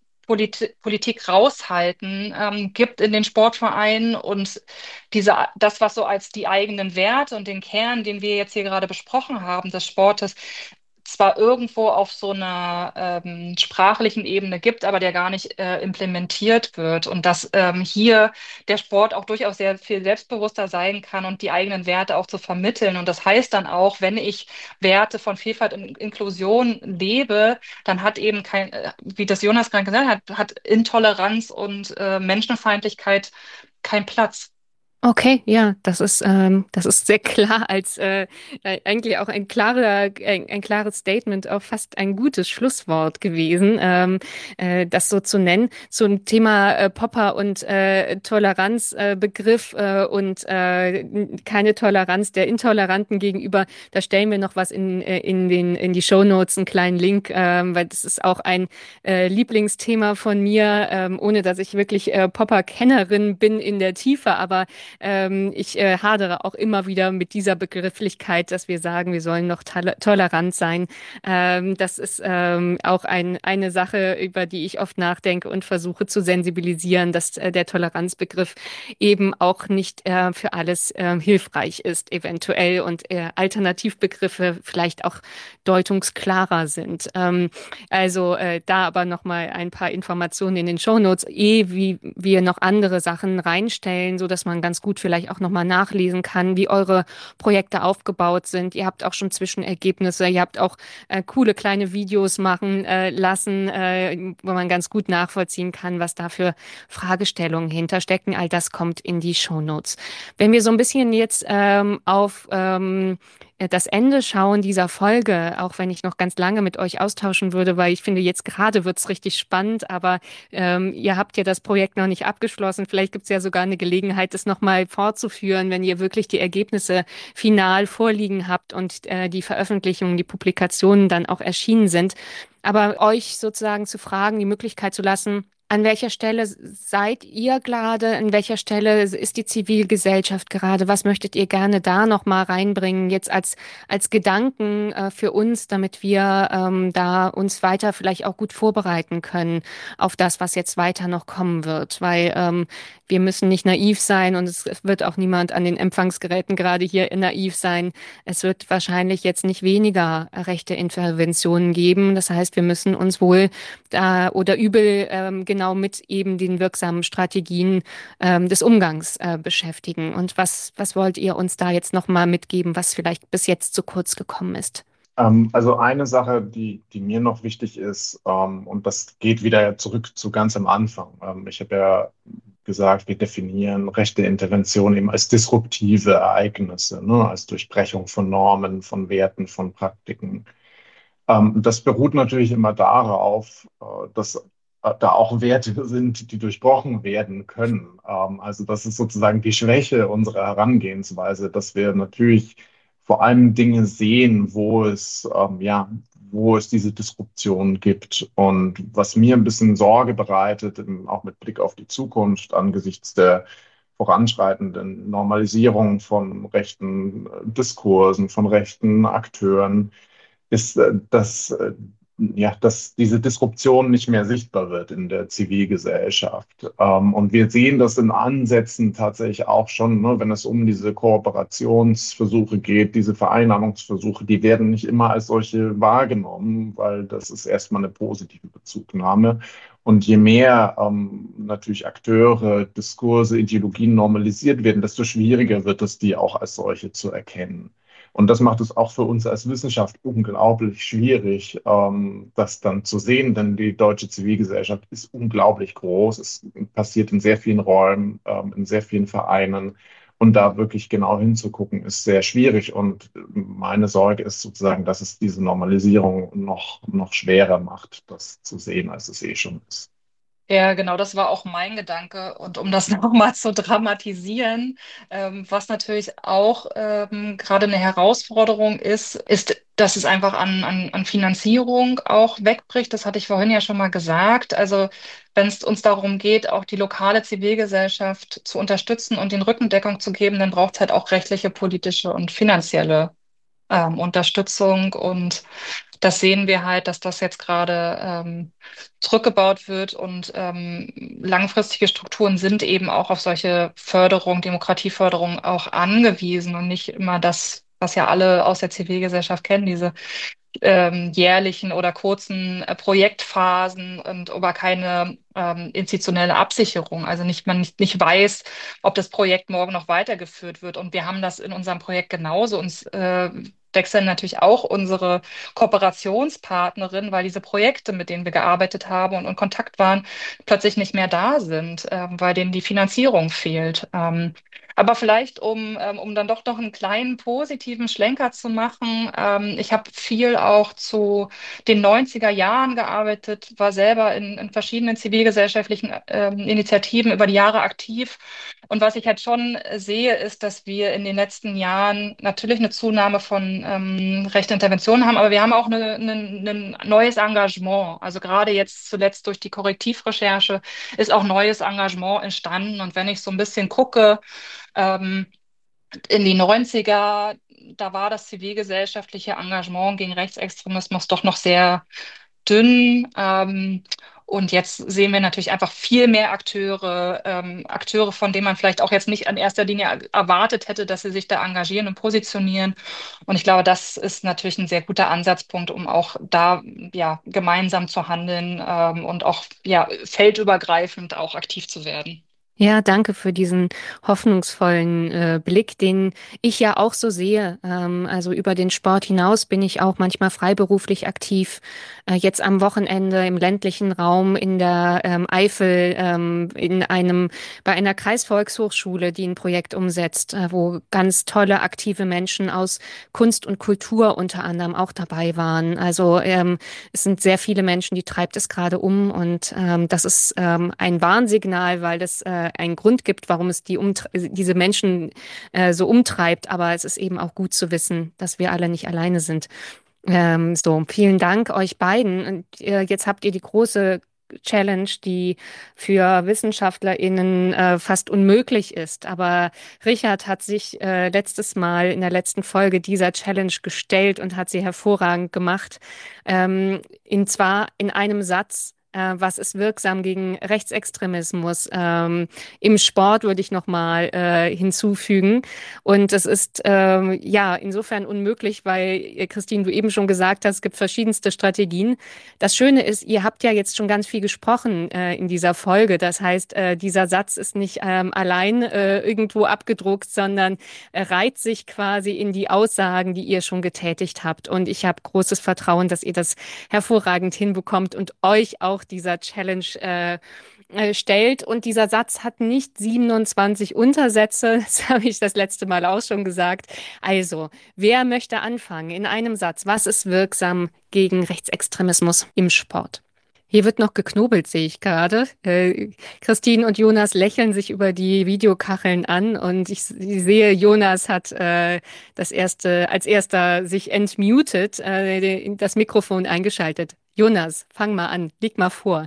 Polit Politik raushalten ähm, gibt in den Sportvereinen und diese, das, was so als die eigenen Werte und den Kern, den wir jetzt hier gerade besprochen haben, des Sportes, zwar irgendwo auf so einer ähm, sprachlichen Ebene gibt, aber der gar nicht äh, implementiert wird. Und dass ähm, hier der Sport auch durchaus sehr viel selbstbewusster sein kann und die eigenen Werte auch zu vermitteln. Und das heißt dann auch, wenn ich Werte von Vielfalt und Inklusion lebe, dann hat eben kein, äh, wie das Jonas gerade gesagt hat, hat Intoleranz und äh, Menschenfeindlichkeit keinen Platz. Okay, ja, das ist, ähm, das ist sehr klar als äh, äh, eigentlich auch ein klarer, ein, ein klares Statement, auch fast ein gutes Schlusswort gewesen, ähm, äh, das so zu nennen. Zum Thema äh, Popper und äh, Toleranzbegriff äh, Begriff, äh, und äh, keine Toleranz der Intoleranten gegenüber. Da stellen wir noch was in, äh, in den, in die Shownotes, einen kleinen Link, ähm, weil das ist auch ein äh, Lieblingsthema von mir, ähm, ohne dass ich wirklich äh, Popper-Kennerin bin in der Tiefe, aber ähm, ich äh, hadere auch immer wieder mit dieser Begrifflichkeit, dass wir sagen, wir sollen noch tol tolerant sein. Ähm, das ist ähm, auch ein, eine Sache, über die ich oft nachdenke und versuche zu sensibilisieren, dass äh, der Toleranzbegriff eben auch nicht äh, für alles äh, hilfreich ist, eventuell, und äh, Alternativbegriffe vielleicht auch deutungsklarer sind. Ähm, also äh, da aber nochmal ein paar Informationen in den Shownotes, eh wie wir noch andere Sachen reinstellen, so dass man ganz gut vielleicht auch nochmal nachlesen kann, wie eure Projekte aufgebaut sind. Ihr habt auch schon Zwischenergebnisse, ihr habt auch äh, coole kleine Videos machen äh, lassen, äh, wo man ganz gut nachvollziehen kann, was da für Fragestellungen hinterstecken. All das kommt in die Shownotes. Wenn wir so ein bisschen jetzt ähm, auf ähm, das Ende schauen dieser Folge, auch wenn ich noch ganz lange mit euch austauschen würde, weil ich finde, jetzt gerade wird's richtig spannend, aber ähm, ihr habt ja das Projekt noch nicht abgeschlossen. Vielleicht gibt's ja sogar eine Gelegenheit, das nochmal fortzuführen, wenn ihr wirklich die Ergebnisse final vorliegen habt und äh, die Veröffentlichungen, die Publikationen dann auch erschienen sind. Aber euch sozusagen zu fragen, die Möglichkeit zu lassen, an welcher Stelle seid ihr gerade? An welcher Stelle ist die Zivilgesellschaft gerade? Was möchtet ihr gerne da noch mal reinbringen, jetzt als als Gedanken äh, für uns, damit wir ähm, da uns weiter vielleicht auch gut vorbereiten können auf das, was jetzt weiter noch kommen wird? Weil ähm, wir müssen nicht naiv sein und es wird auch niemand an den Empfangsgeräten gerade hier naiv sein. Es wird wahrscheinlich jetzt nicht weniger rechte Interventionen geben. Das heißt, wir müssen uns wohl da oder übel ähm, genau mit eben den wirksamen Strategien ähm, des Umgangs äh, beschäftigen. Und was, was wollt ihr uns da jetzt nochmal mitgeben, was vielleicht bis jetzt zu kurz gekommen ist? Ähm, also eine Sache, die, die mir noch wichtig ist, ähm, und das geht wieder zurück zu ganz am Anfang. Ähm, ich habe ja gesagt, wir definieren rechte Intervention eben als disruptive Ereignisse, ne, als Durchbrechung von Normen, von Werten, von Praktiken. Ähm, das beruht natürlich immer darauf, äh, dass äh, da auch Werte sind, die durchbrochen werden können. Ähm, also das ist sozusagen die Schwäche unserer Herangehensweise, dass wir natürlich vor allem Dinge sehen, wo es, ähm, ja, wo es diese Disruption gibt. Und was mir ein bisschen Sorge bereitet, ähm, auch mit Blick auf die Zukunft angesichts der voranschreitenden Normalisierung von rechten äh, Diskursen, von rechten Akteuren, ist, äh, dass, äh, ja, dass diese Disruption nicht mehr sichtbar wird in der Zivilgesellschaft. Ähm, und wir sehen das in Ansätzen tatsächlich auch schon, ne, wenn es um diese Kooperationsversuche geht, diese Vereinnahmungsversuche, die werden nicht immer als solche wahrgenommen, weil das ist erstmal eine positive Bezugnahme. Und je mehr ähm, natürlich Akteure, Diskurse, Ideologien normalisiert werden, desto schwieriger wird es, die auch als solche zu erkennen. Und das macht es auch für uns als Wissenschaft unglaublich schwierig, ähm, das dann zu sehen, denn die deutsche Zivilgesellschaft ist unglaublich groß. Es passiert in sehr vielen Räumen, ähm, in sehr vielen Vereinen. Und da wirklich genau hinzugucken, ist sehr schwierig. Und meine Sorge ist sozusagen, dass es diese Normalisierung noch, noch schwerer macht, das zu sehen, als es eh schon ist. Ja, genau, das war auch mein Gedanke. Und um das nochmal zu dramatisieren, ähm, was natürlich auch ähm, gerade eine Herausforderung ist, ist, dass es einfach an, an, an Finanzierung auch wegbricht. Das hatte ich vorhin ja schon mal gesagt. Also wenn es uns darum geht, auch die lokale Zivilgesellschaft zu unterstützen und den Rückendeckung zu geben, dann braucht es halt auch rechtliche, politische und finanzielle ähm, Unterstützung. Und das sehen wir halt, dass das jetzt gerade ähm, zurückgebaut wird und ähm, langfristige Strukturen sind eben auch auf solche Förderung, Demokratieförderung auch angewiesen und nicht immer das, was ja alle aus der Zivilgesellschaft kennen, diese ähm, jährlichen oder kurzen äh, Projektphasen und aber keine ähm, institutionelle Absicherung. Also nicht, man nicht, nicht weiß, ob das Projekt morgen noch weitergeführt wird. Und wir haben das in unserem Projekt genauso. Uns äh, wechseln natürlich auch unsere Kooperationspartnerin, weil diese Projekte, mit denen wir gearbeitet haben und in Kontakt waren, plötzlich nicht mehr da sind, ähm, weil denen die Finanzierung fehlt. Ähm, aber vielleicht, um, ähm, um dann doch noch einen kleinen positiven Schlenker zu machen, ähm, ich habe viel auch zu den neunziger Jahren gearbeitet, war selber in, in verschiedenen zivilgesellschaftlichen ähm, Initiativen über die Jahre aktiv. Und was ich halt schon sehe, ist, dass wir in den letzten Jahren natürlich eine Zunahme von ähm, rechten Interventionen haben, aber wir haben auch eine, eine, ein neues Engagement. Also gerade jetzt zuletzt durch die Korrektivrecherche ist auch neues Engagement entstanden. Und wenn ich so ein bisschen gucke, ähm, in die neunziger, da war das zivilgesellschaftliche Engagement gegen Rechtsextremismus doch noch sehr dünn. Ähm, und jetzt sehen wir natürlich einfach viel mehr Akteure, ähm, Akteure, von denen man vielleicht auch jetzt nicht in erster Linie erwartet hätte, dass sie sich da engagieren und positionieren. Und ich glaube, das ist natürlich ein sehr guter Ansatzpunkt, um auch da ja gemeinsam zu handeln, ähm, und auch ja feldübergreifend auch aktiv zu werden. Ja, danke für diesen hoffnungsvollen äh, Blick, den ich ja auch so sehe. Ähm, also über den Sport hinaus bin ich auch manchmal freiberuflich aktiv. Äh, jetzt am Wochenende im ländlichen Raum in der ähm, Eifel, ähm, in einem, bei einer Kreisvolkshochschule, die ein Projekt umsetzt, äh, wo ganz tolle aktive Menschen aus Kunst und Kultur unter anderem auch dabei waren. Also ähm, es sind sehr viele Menschen, die treibt es gerade um und ähm, das ist ähm, ein Warnsignal, weil das äh, einen Grund gibt, warum es die umtre- diese Menschen äh, so umtreibt. Aber es ist eben auch gut zu wissen, dass wir alle nicht alleine sind. Ähm, so, vielen Dank euch beiden. Und äh, jetzt habt ihr die große Challenge, die für WissenschaftlerInnen äh, fast unmöglich ist. Aber Richard hat sich äh, letztes Mal in der letzten Folge dieser Challenge gestellt und hat sie hervorragend gemacht. Ähm, in zwar in einem Satz Äh, was ist wirksam gegen Rechtsextremismus? Ähm, im Sport würde ich nochmal äh, hinzufügen. Und es ist ähm, ja insofern unmöglich, weil, äh, Christine, du eben schon gesagt hast, es gibt verschiedenste Strategien. Das Schöne ist, ihr habt ja jetzt schon ganz viel gesprochen äh, in dieser Folge. Das heißt, äh, dieser Satz ist nicht ähm, allein äh, irgendwo abgedruckt, sondern äh, reiht sich quasi in die Aussagen, die ihr schon getätigt habt. Und ich habe großes Vertrauen, dass ihr das hervorragend hinbekommt und euch auch dieser Challenge äh, äh, stellt. Und dieser Satz hat nicht siebenundzwanzig Untersätze. Das habe ich das letzte Mal auch schon gesagt. Also, wer möchte anfangen in einem Satz? Was ist wirksam gegen Rechtsextremismus im Sport? Hier wird noch geknobelt, sehe ich gerade. Äh, Christine und Jonas lächeln sich über die Videokacheln an und ich, ich sehe, Jonas hat äh, das erste, als erster sich entmutet, äh, das Mikrofon eingeschaltet. Jonas, fang mal an, leg mal vor.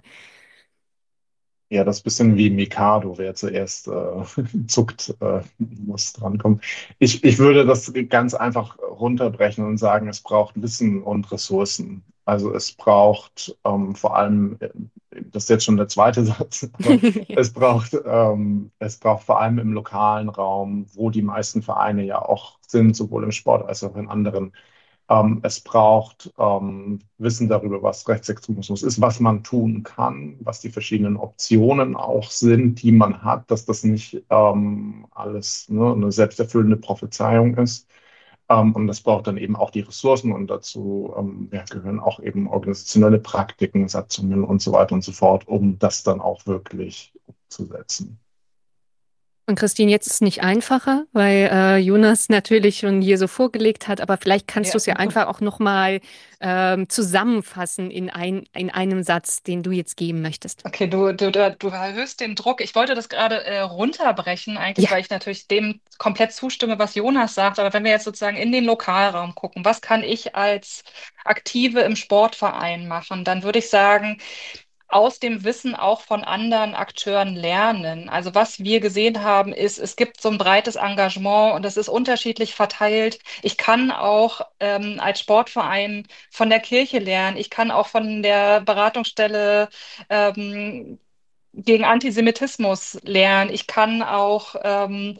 Ja, das ist ein bisschen wie Mikado, wer zuerst äh, zuckt, äh, muss drankommen. Ich, ich würde das ganz einfach runterbrechen und sagen, es braucht Wissen und Ressourcen. Also es braucht ähm, vor allem, äh, das ist jetzt schon der zweite Satz, aber es braucht, ähm, es braucht vor allem im lokalen Raum, wo die meisten Vereine ja auch sind, sowohl im Sport als auch in anderen. Ähm, es braucht ähm, Wissen darüber, was Rechtsextremismus ist, was man tun kann, was die verschiedenen Optionen auch sind, die man hat, dass das nicht ähm, alles, ne, eine selbsterfüllende Prophezeiung ist. Ähm, und das braucht dann eben auch die Ressourcen und dazu ähm, ja, gehören auch eben organisationelle Praktiken, Satzungen und so weiter und so fort, um das dann auch wirklich umzusetzen. Und Christine, jetzt ist es nicht einfacher, weil äh, Jonas natürlich schon hier so vorgelegt hat, aber vielleicht kannst du Ja. es ja einfach auch nochmal ähm, zusammenfassen in, ein, in einem Satz, den du jetzt geben möchtest. Okay, du, du, du du erhöhst den Druck. Ich wollte das gerade äh, runterbrechen, eigentlich, Ja. weil ich natürlich dem komplett zustimme, was Jonas sagt. Aber wenn wir jetzt sozusagen in den Lokalraum gucken, was kann ich als Aktive im Sportverein machen, dann würde ich sagen, aus dem Wissen auch von anderen Akteuren lernen. Also was wir gesehen haben, ist, es gibt so ein breites Engagement und es ist unterschiedlich verteilt. Ich kann auch ähm, als Sportverein von der Kirche lernen. Ich kann auch von der Beratungsstelle ähm, gegen Antisemitismus lernen. Ich kann auch ähm,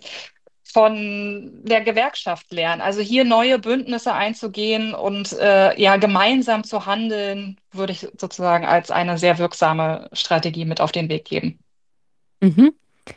von der Gewerkschaft lernen. Also hier neue Bündnisse einzugehen und äh, ja gemeinsam zu handeln, würde ich sozusagen als eine sehr wirksame Strategie mit auf den Weg geben. Mhm.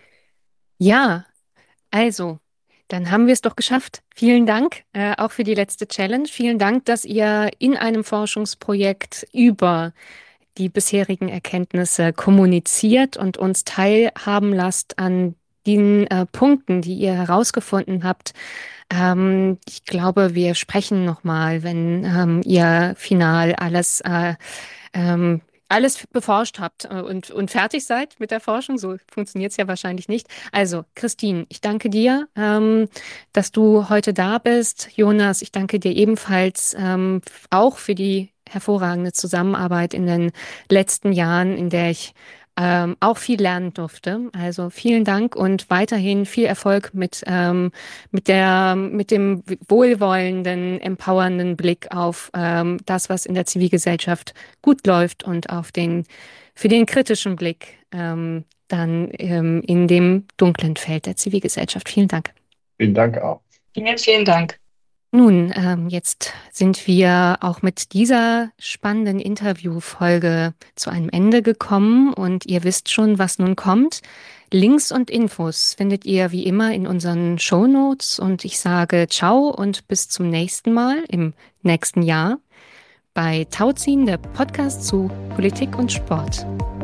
Ja, also, dann haben wir es doch geschafft. Vielen Dank, äh, auch für die letzte Challenge. Vielen Dank, dass ihr in einem Forschungsprojekt über die bisherigen Erkenntnisse kommuniziert und uns teilhaben lasst an den äh, Punkten, die ihr herausgefunden habt. Ähm, ich glaube, wir sprechen nochmal, wenn ähm, ihr final alles, äh, ähm, alles beforscht habt äh, und, und fertig seid mit der Forschung. So funktioniert es ja wahrscheinlich nicht. Also, Christine, ich danke dir, ähm, dass du heute da bist. Jonas, ich danke dir ebenfalls ähm, auch für die hervorragende Zusammenarbeit in den letzten Jahren, in der ich ähm, auch viel lernen durfte. Also vielen Dank und weiterhin viel Erfolg mit, ähm, mit der, mit dem wohlwollenden, empowernden Blick auf ähm, das, was in der Zivilgesellschaft gut läuft und auf den, für den kritischen Blick ähm, dann ähm, in dem dunklen Feld der Zivilgesellschaft. Vielen Dank. Vielen Dank auch. Vielen, vielen Dank. Nun, ähm, jetzt sind wir auch mit dieser spannenden Interviewfolge zu einem Ende gekommen und ihr wisst schon, was nun kommt. Links und Infos findet ihr wie immer in unseren Shownotes und ich sage ciao und bis zum nächsten Mal im nächsten Jahr bei Tauziehen, der Podcast zu Politik und Sport.